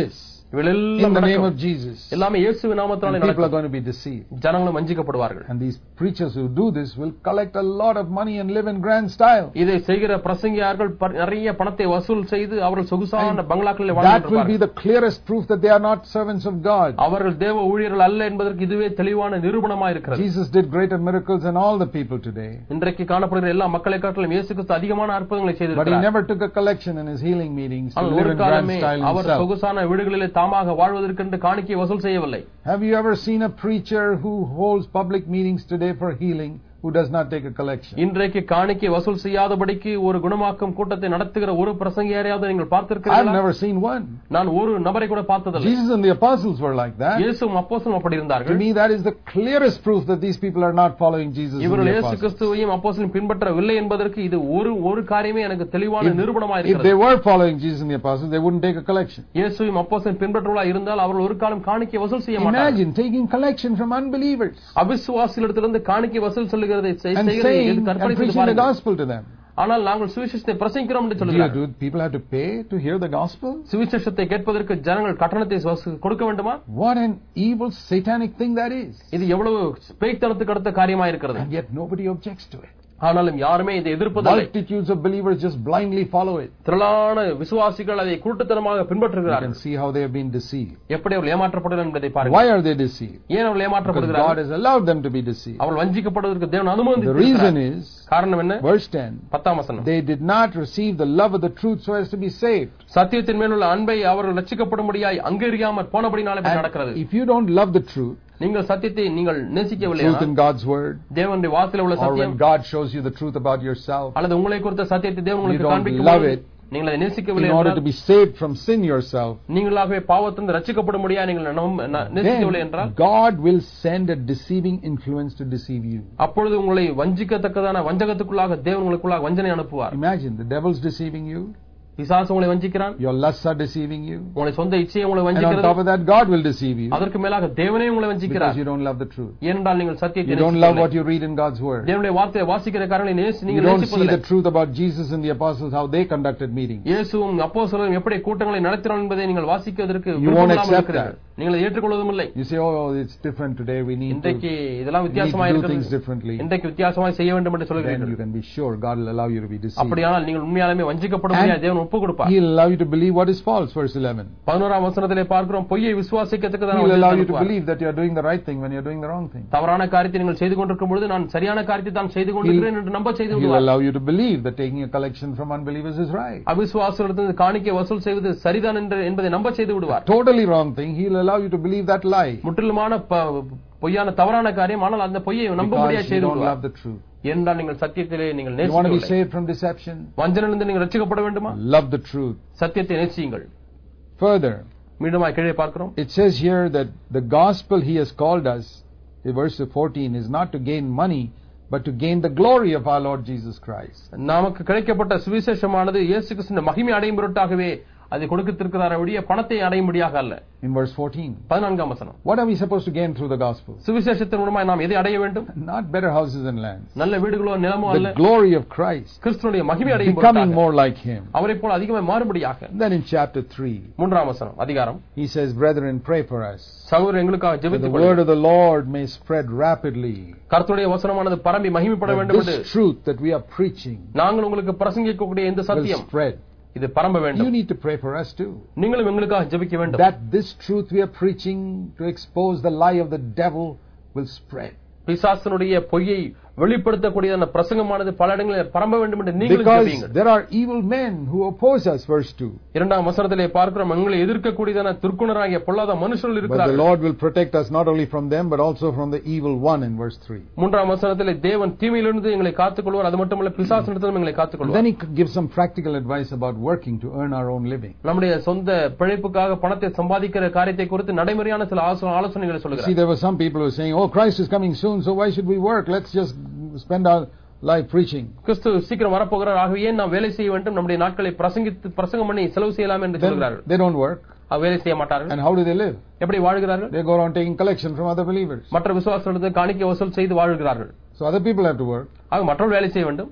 in the name of Jesus. எல்லாமே இயேசுவின் நாமத்தினாலே And people are நடக்கும். going to be deceived. ஜனங்களும் வஞ்சிக்கப்படுவார்கள். And these preachers who do this will collect a lot of money and live in grand style. இதை செய்கிற பிரசங்கியார்கள் நிறைய பணத்தை வசூல் செய்து அவர்கள் சொகுசான பங்களாக்களில் That will be வாழ்கிறார்கள். the clearest proof that they are not servants of God. அவர்கள் தேவ ஊழியர்கள் அல்ல என்பதற்கு இதுவே தெளிவான நிரூபணமாக இருக்கிறது. Jesus did greater miracles than all the people today. இன்றைக்கு காணப்படுகிற எல்லா மக்களை காட்டிலும் இயேசு கிறிஸ்து அதிகமான அற்புதங்களை But he செய்திருக்கிறார். never took a collection in his healing meetings to ஆனால் live ஒரு in grand காலமே style அவர் himself. சொகுசான வீடுகளிலே தாமாக வாழ்வதற்கென்று காணிக்கை வசூல் செய்யவில்லை. Have you ever seen a preacher who holds public meetings today for healing who does not take a collection? இன்றைக்கு காணிக்கை வசூல் செய்யாதபடிக்கு ஒரு குணமாக்கும் கூட்டத்தை நடத்துகிற ஒரு பிரசங்கியாரையாவது நீங்கள் I've பார்த்திருக்கிறீர்களா? never seen one. நான் ஒரு நபரை கூட பார்த்ததில்லை. Jesus and the apostles were like that. இயேசுவும் அப்போஸ்தலரும் அப்படி To இருந்தார்கள். me, that is the clearest proof that these people are not following Jesus and இவர்கள் the இயேசு apostles. கிறிஸ்துவையும் அப்போஸ்தலரையும் பின்பற்றவில்லை என்பதற்கு இது ஒரு காரியமே எனக்கு தெளிவான நிரூபணமாக If they இருக்கிறது. were following Jesus and the apostles, they wouldn't take a collection. இயேசுவையும் அப்போஸ்தலரையும் பின்பற்றுவர்களாக இருந்தால் அவர்கள் ஒரு காலம் காணிக்கை வசூல் செய்ய மாட்டார்கள். Imagine taking collection from unbelievers அவிசுவாசிகளிடத்திலிருந்து காணிக்கை வசூல் சொல்லுகிறதை and செய்கிறதை saying எது and கற்பனை செய்து preaching the பாருங்கள். gospel to them. ஆனால் நாங்கள் சுவிசேஷத்தை பிரசங்கிக்கிறோம் என்று Do சொல்கிறார்கள். people have to pay to hear the gospel? சுவிசேஷத்தை கேட்பதற்கு ஜனங்கள் கட்டணத்தை கொடுக்க வேண்டுமா? What an evil satanic thing that is. இது எவ்வளவு பேய்த்தனத்துக்கு அடுத்த காரியமா இருக்கிறது. And yet nobody objects to it. ஆனாலும் யாருமே இதை எதிர்ப்பதில்லை. Multitudes of believers just blindly follow it. திரளான விசுவாசிகள் அதை குருட்டுத்தனமாக You பின்பற்றுகிறார்கள். can see how they have been deceived. எப்படி அவர்கள் ஏமாற்றப்படுகிறார்கள் என்பதை பாருங்கள். Why are they deceived? ஏன் அவர்கள் Because God ஏமாற்றப்படுகிறார்கள்? has allowed them to be deceived. அவர்கள் வஞ்சிக்கப்படுவதற்கு தேவன் The அனுமதித்திருக்கிறார். reason is, காரணம் என்ன? verse 10, 10ஆம் வசனம். they did not receive the love of the truth so as to be saved. சத்தியத்தின் மேலுள்ள அன்பை அவர்கள் ரட்சிக்கப்படும்படியாய் அங்கீகரியாமல் போனபடினாலே இப்படி நடக்கிறது. And if you don't love the truth, நீங்கள் சத்தியத்தை நீங்கள் நேசிக்கவில்லை, truth in God's word, தேவனுடைய வாசலில் உள்ள or when சத்தியம் God shows you the truth about yourself, அல்லது உங்களை குறித்த சத்தியத்தை தேவன் you உங்களுக்கு don't காண்பிக்கும் love போது it, நீங்கள் அதை நேசிக்கவில்லை in order to என்றால், be saved from sin yourself, நீங்களாகவே பாவத்திலிருந்து ரட்சிக்கப்படும்படியா நீங்கள் நேசிக்கவில்லை then என்றால், God will send a deceiving influence to deceive you. அப்பொழுது உங்களை வஞ்சிக்கத்தக்கதான வஞ்சகத்துக்குள்ளாக தேவன் உங்களுக்குள்ளாக வஞ்சனை அனுப்புவார். Imagine the devil's deceiving you, பிசாசு உங்களை வஞ்சிக்கிறான், your lusts are deceiving you, உங்களை சொந்த இச்சையை உங்களை and on வஞ்சிக்கிறது. top of that God will deceive you அதற்கு மேலாக தேவனே உங்களை because வஞ்சிக்கிறார். you don't love the truth. ஏனென்றால் நீங்கள் சத்தியத்தை You don't love நேசிக்கவில்லை. what you read in God's word. தேவனுடைய வார்த்தையை வாசிக்கிற காரணங்களை You நீங்கள் don't see நேசிப்பதில்லை. the truth about Jesus and the apostles, how they conducted meetings. இயேசுவும் அப்போஸ்தலரும் எப்படி கூட்டங்களை நடத்தினார் என்பதை நீங்கள் வாசிக்கிறதற்கு You won't விருப்பமில்லாமல் accept இருக்கிறீர்கள். நீங்கள் ஏற்றுக்கொள்வதும் இல்லை. You say, oh, it's different today, we need இன்றைக்கு to இதெல்லாம் வித்தியாசமாக do things இருக்கிறது, differently. இன்றைக்கு வித்தியாசமாய் செய்ய வேண்டும் என்று Then you சொல்கிறீர்கள். can be sure God will allow you to be deceived. அப்படியானால் நீங்கள் உண்மையாலுமே வஞ்சிக்கப்படும்படியாக தேவன் ஒப்பு கொடுப்பார். He'll allow you to believe what is false, verse 11. 11ஆம் வசனத்திலே பார்க்கிறோம், பொய்யை விசுவாசிக்கத்தக்கதான He'll allow you to அனுப்புவார். believe that you are doing the right thing when you are doing the wrong thing. தவறான காரியத்தை நீங்கள் செய்து கொண்டிருக்கும் பொழுது நான் சரியான காரியத்தை தான் செய்து கொண்டிருக்கிறேன் என்று நம்ப செய்து He'll விடுவார். allow you to believe that taking a collection from unbelievers is right. அவிசுவாசத்திலிருந்து காணிக்கை வசூல் செய்வது சரிதான் என்பதை நம்ப செய்து விடுவார். Totally wrong thing, he'll allow you to believe that lie. முற்றிலுமான பொய்யான தவறான காரியம், ஆனால் அந்த பொய்யை நம்பும்படியாக Because you செய்து don't விடுவார். love the truth. என்றால் நீங்கள் சத்தியத்திலே நீங்கள் You want to be நேசிக்கவில்லை. saved from deception? வஞ்சனையிலிருந்து நீங்கள் ரட்சிக்கப்பட வேண்டுமா? Love the truth. சத்தியத்தை நேசியுங்கள். Further, மீண்டுமா கீழே பார்க்கிறோம், it says here that the gospel he has called us, in verse 14, is not to gain money, but to gain the glory of our Lord Jesus Christ. நமக்கு கிடைக்கப்பட்ட சுவிசேஷமானது இயேசு கிறிஸ்துவின் மகிமை அடையும் பொருட்டாகவே அதை கொடுத்திருக்கிறாரே ஒழிய பணத்தை அடையும்படியாக அல்ல. In verse 14, 14ஆம் வசனம், what are we supposed to gain through the gospel? சுவிசேஷத்தின் மூலமாய் நாம் எதை அடைய வேண்டும்? Not better houses and lands. நல்ல வீடுகளோ நிலமோ அல்ல, The glory of Christ, கிறிஸ்துவினுடைய மகிமை அடையும் becoming பொருட்டாக, more like him. அவரை போல அதிகமாக மாறுபடியாக. Then in chapter 3, 3ஆம் வசனம் அதிகாரம், he says, brethren, pray for us, சகோதரர் எங்களுக்காக that the ஜெபித்துக் word கொள்ளுங்கள். of the Lord may spread rapidly. கர்த்தருடைய வசனமானது பரம்பி மகிமைப்பட That வேண்டும் என்று this truth that we are preaching நாங்கள் உங்களுக்கு பிரசங்கிக்கக்கூடிய இந்த will சத்தியம் spread. இது பரம்ப You வேண்டும். need to pray for us too. நீங்களும் எங்களுக்காக ஜெபிக்க வேண்டும். That this truth we are preaching to expose the lie of the devil will spread. பிசாசனுடைய பொய்யை வெளிப்படுத்தக்கூடியதான பிரசங்கமானது பல இடங்களில் பரம்ப வேண்டும் என்று நீங்களும் Because ஜெபியுங்கள். there are evil men who oppose us, verse 2. 2ஆம் வசனத்திலே பார்க்கிறோம், எங்களை எதிர்க்கக்கூடியதான துர்க்குணராகிய பொல்லாத மனுஷர்கள் But the இருக்கிறார்கள். Lord will protect us not only from them but also from the evil one, in verse 3. 3ஆம் வசனத்திலே தேவன் தீமையிலிருந்து எங்களை காத்துக்கொள்வார், அது மட்டுமல்ல பிசாசனிடத்திலும் எங்களை Then காத்துக்கொள்வார். he gives some practical advice about working to earn our own living. நம்முடைய சொந்த பிழைப்புக்காக பணத்தை சம்பாதிக்கிற காரியத்தை குறித்து நடைமுறையான சில ஆலோசனைகளை See, சொல்கிறார். there were some people who were saying, oh, Christ is coming soon, so why should we work? Let's just spend our life preaching. கிறிஸ்து சீக்கிரம் வரப்போகிறார், ஆகவே நாம் வேலை செய்ய வேண்டும், நம்முடைய நாட்களை பிரசங்கம் பண்ணி செலவு செய்யலாம் என்று Then சொல்கிறார்கள். they don't work. வேலை செய்ய மாட்டார்கள். And how do they live? எப்படி வாழ்கிறார்கள்? They go around taking collection from other believers. மற்ற விசுவாசத்திலிருந்து காணிக்கை வசூல் செய்து வாழ்கிறார்கள். So other people have to work. ஆக மற்றவர்கள் வேலை செய்ய வேண்டும்.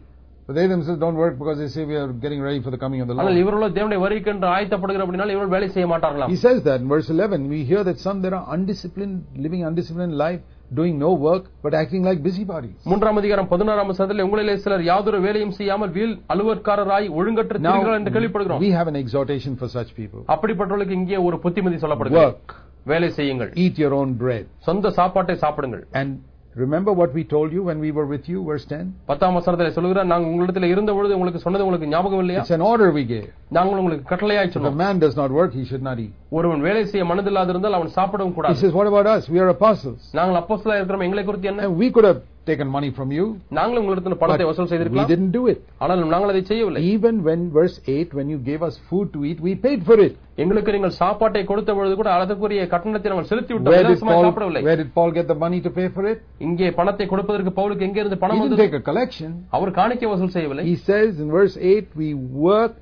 But they themselves don't work because they say we are getting ready for the coming of the ஆனால் Lord. இவர்களோ தேவனுடைய வருகைக்கு என்று ஆயத்தப்படுகிற அப்படினால் இவர்கள் வேலை செய்ய மாட்டார்களாம். He says that in verse 11. We hear that some there are undisciplined, living undisciplined life, doing no work, but acting like busybodies. 3ஆம் அதிகாரம் 16ஆம் வசனத்தில் உங்களிலே சிலர் யாதொரு வேலையும் செய்யாமல் வீல் அலுவற்காரராய் ஒழுங்கற்ற திரிகிறார்கள் என்று கேள்விப்படுகிறோம். We have an exhortation for such people. அப்படிப்பட்டவர்களுக்கு இங்கே ஒரு புத்திமதி சொல்லப்படுகிறது. Work. வேலை செய்யுங்கள். Eat your own bread. சொந்த சாப்பாட்டை சாப்பிடுங்கள். And remember what we told you when we were with you, verse 10? 10ஆம் வசனத்தில் சொல்கிறார், நாங்கள் உங்களிடத்தில் இருந்த பொழுது உங்களுக்கு சொன்னது உங்களுக்கு ஞாபகம் இல்லையா? It's an order we gave. நாங்கள் உங்களுக்கு கட்டளையாய் If a சொன்னோம். man does not work, he should not eat. ஒருவன் வேலை செய்ய மனதில்லாதிருந்தால் அவன் சாப்பிடவும் He கூடாது. says, what about us? We are apostles. நாங்கள் அப்போஸ்தலராய் இருக்கிறோம், எங்களை குறித்து என்ன? And we could have taken money from you. நாங்கள் உங்களிடத்தில் பணத்தை வசூல் We செய்திருக்கலாம். didn't do it. ஆனால் நாங்கள் அதை செய்யவில்லை. Even when, verse 8, when you gave us food to eat, we paid for it. எங்களுக்கு நீங்கள் சாப்பாட்டை கொடுத்த பொழுது கூட அதற்குரிய கட்டணத்தை நாங்கள் செலுத்தி விட்டோம். இலவசமாக சாப்பிடவில்லை. Where did Paul get the money to pay for it? இங்கே பணத்தை கொடுப்பதற்கு பவுலுக்கு எங்கே இருந்து He பணம் didn't வந்தது? take a collection. அவர் காணிக்கை வசூல் செய்யவில்லை. He says in verse 8, we worked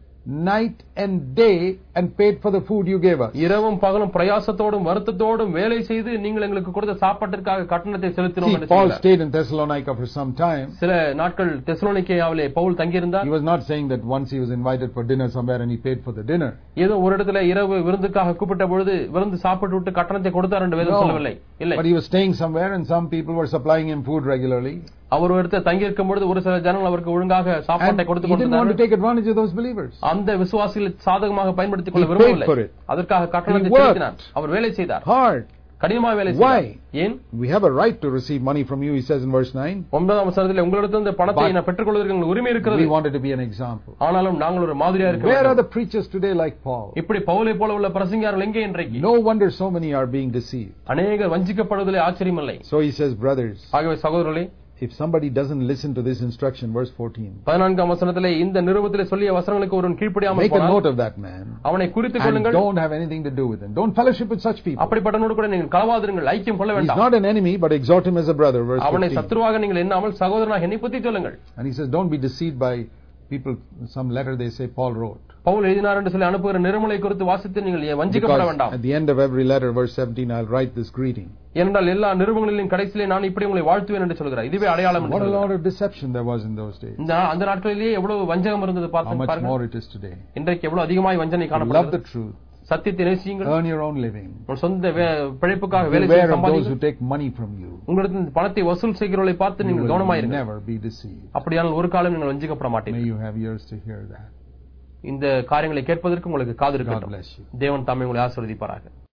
night and day and paid for the food you gave us. இரவும் பகலும் பிரயாசத்தோடும் வருத்தத்தோடும் வேலை செய்து நீங்கள் எங்களுக்கு கொடுத்த சாப்பாட்டிற்காக கட்டணத்தை செலுத்தினோம் See, என்று Paul சொல்கிறார். stayed in Thessalonica for some time. சில நாட்கள் தெசலோனிக்கேயாவிலே பவுல் தங்கியிருந்தார். He was not saying that once he was invited for dinner somewhere and he paid for the dinner. ஏதோ ஒரு இடத்துல இரவு விருந்துக்காக கூப்பிட்ட பொழுது விருந்து சாப்பிட்டு விட்டு கட்டணத்தை கொடுத்தார் என்று வேதம் சொல்லவில்லை. இல்லை. But he was staying somewhere and some people were supplying him food regularly. அவர் ஒரு இடத்துல தங்கி இருக்கும் பொழுது ஒரு சில ஜனங்கள் அவருக்கு ஒழுங்காக And சாப்பாட்டை கொடுத்து he didn't want to கொண்டிருந்தார்கள். take advantage of those believers. அந்த விசுவாசிகளை சாதகமாக பயன்படுத்திக் கொள்ள He paid for விரும்பவில்லை. it. அதற்காக கட்டணத்தை He worked. செலுத்தினார். அவர் வேலை செய்தார். Hard. கடினமாக வேலை Why? செய்தார். ஏன்? We have a right to receive money from you, he says in verse 9. 9ஆம் வசனத்தில் உங்களிடத்தில் இந்த பணத்தை But நான் பெற்றுக்கொள்வதற்கு உங்களுக்கு உரிமை இருக்கிறது. We wanted to be an example. ஆனாலும் நாங்கள் ஒரு மாதிரியா இருக்க Where are வேண்டும். the preachers today like Paul? இப்படி பவுலை போல உள்ள பிரசங்கியார்கள் எங்கே இன்றைக்கு? No wonder so many are being deceived. அநேகர் வஞ்சிக்கப்படுவதிலே ஆச்சரியமில்லை. So he says, brothers, ஆகவே சகோதரர்களே, if somebody doesn't listen to this instruction, verse 14, 14ஆம் வசனத்திலே இந்த நிருபத்திலே சொல்லிய வசனங்களுக்கு ஒருவன் கீழ்ப்படியாமல் make a போனால் note of that man அவனை குறித்துக் and கொள்ளுங்கள். don't have anything to do with him. Don't fellowship with such people. அப்படிப்பட்டவனோடு கூட நீங்கள் கலவாதிருங்கள், ஐக்கியம் கொள்ள He's வேண்டாம். not an enemy, but exhort him as a brother, verse அவனை 15. சத்துருவாக நீங்கள் எண்ணாமல் சகோதரனாக என்னை பற்றி சொல்லுங்கள். And he says, don't be deceived by people, some letter they say Paul wrote. Pavul எழுதினார் என்று சொல்லி அனுப்புகிற நிருமலை குறித்து வாசித்து நீங்கள் வஞ்சிக்கப்பட Because வேண்டாம். at the end of every letter, verse 17, I'll write this greeting. ஏனென்றால் எல்லா நிருபங்களின் கடைசியிலே நான் இப்படி உங்களை வாழ்த்துவேன் என்று சொல்கிறார். இதுவே அடையாளம் என்று What a சொல்கிறார். lot of deception there was in those days. அந்த நாட்களிலேயே எவ்வளவு வஞ்சகம் இருந்தது How much பாருங்கள். more it is today. இன்றைக்கு எவ்வளவு அதிகமாய் வஞ்சனை Love காணப்படுகிறது. the truth. சத்தியத்தை நேசியுங்கள். Earn your own living. உங்கள் சொந்த பிழைப்புக்காக வேலை Beware செய்து of those who சம்பாதிங்கள். take money from you. உங்களுக்கு பணத்தை வசூல் செய்கிறவர்களை பார்த்து You நீங்கள் will கவனமாயிருங்கள். never be deceived. அப்படியானால் ஒரு காலம் நீங்கள் வஞ்சிக்கப்பட May மாட்டீர்கள். you have ears to hear that. இந்த காரியங்களை கேட்பதற்கு உங்களுக்கு காது God இருக்கட்டும். bless you. தேவன் தாமே உங்களை ஆசீர்வதிப்பாராக.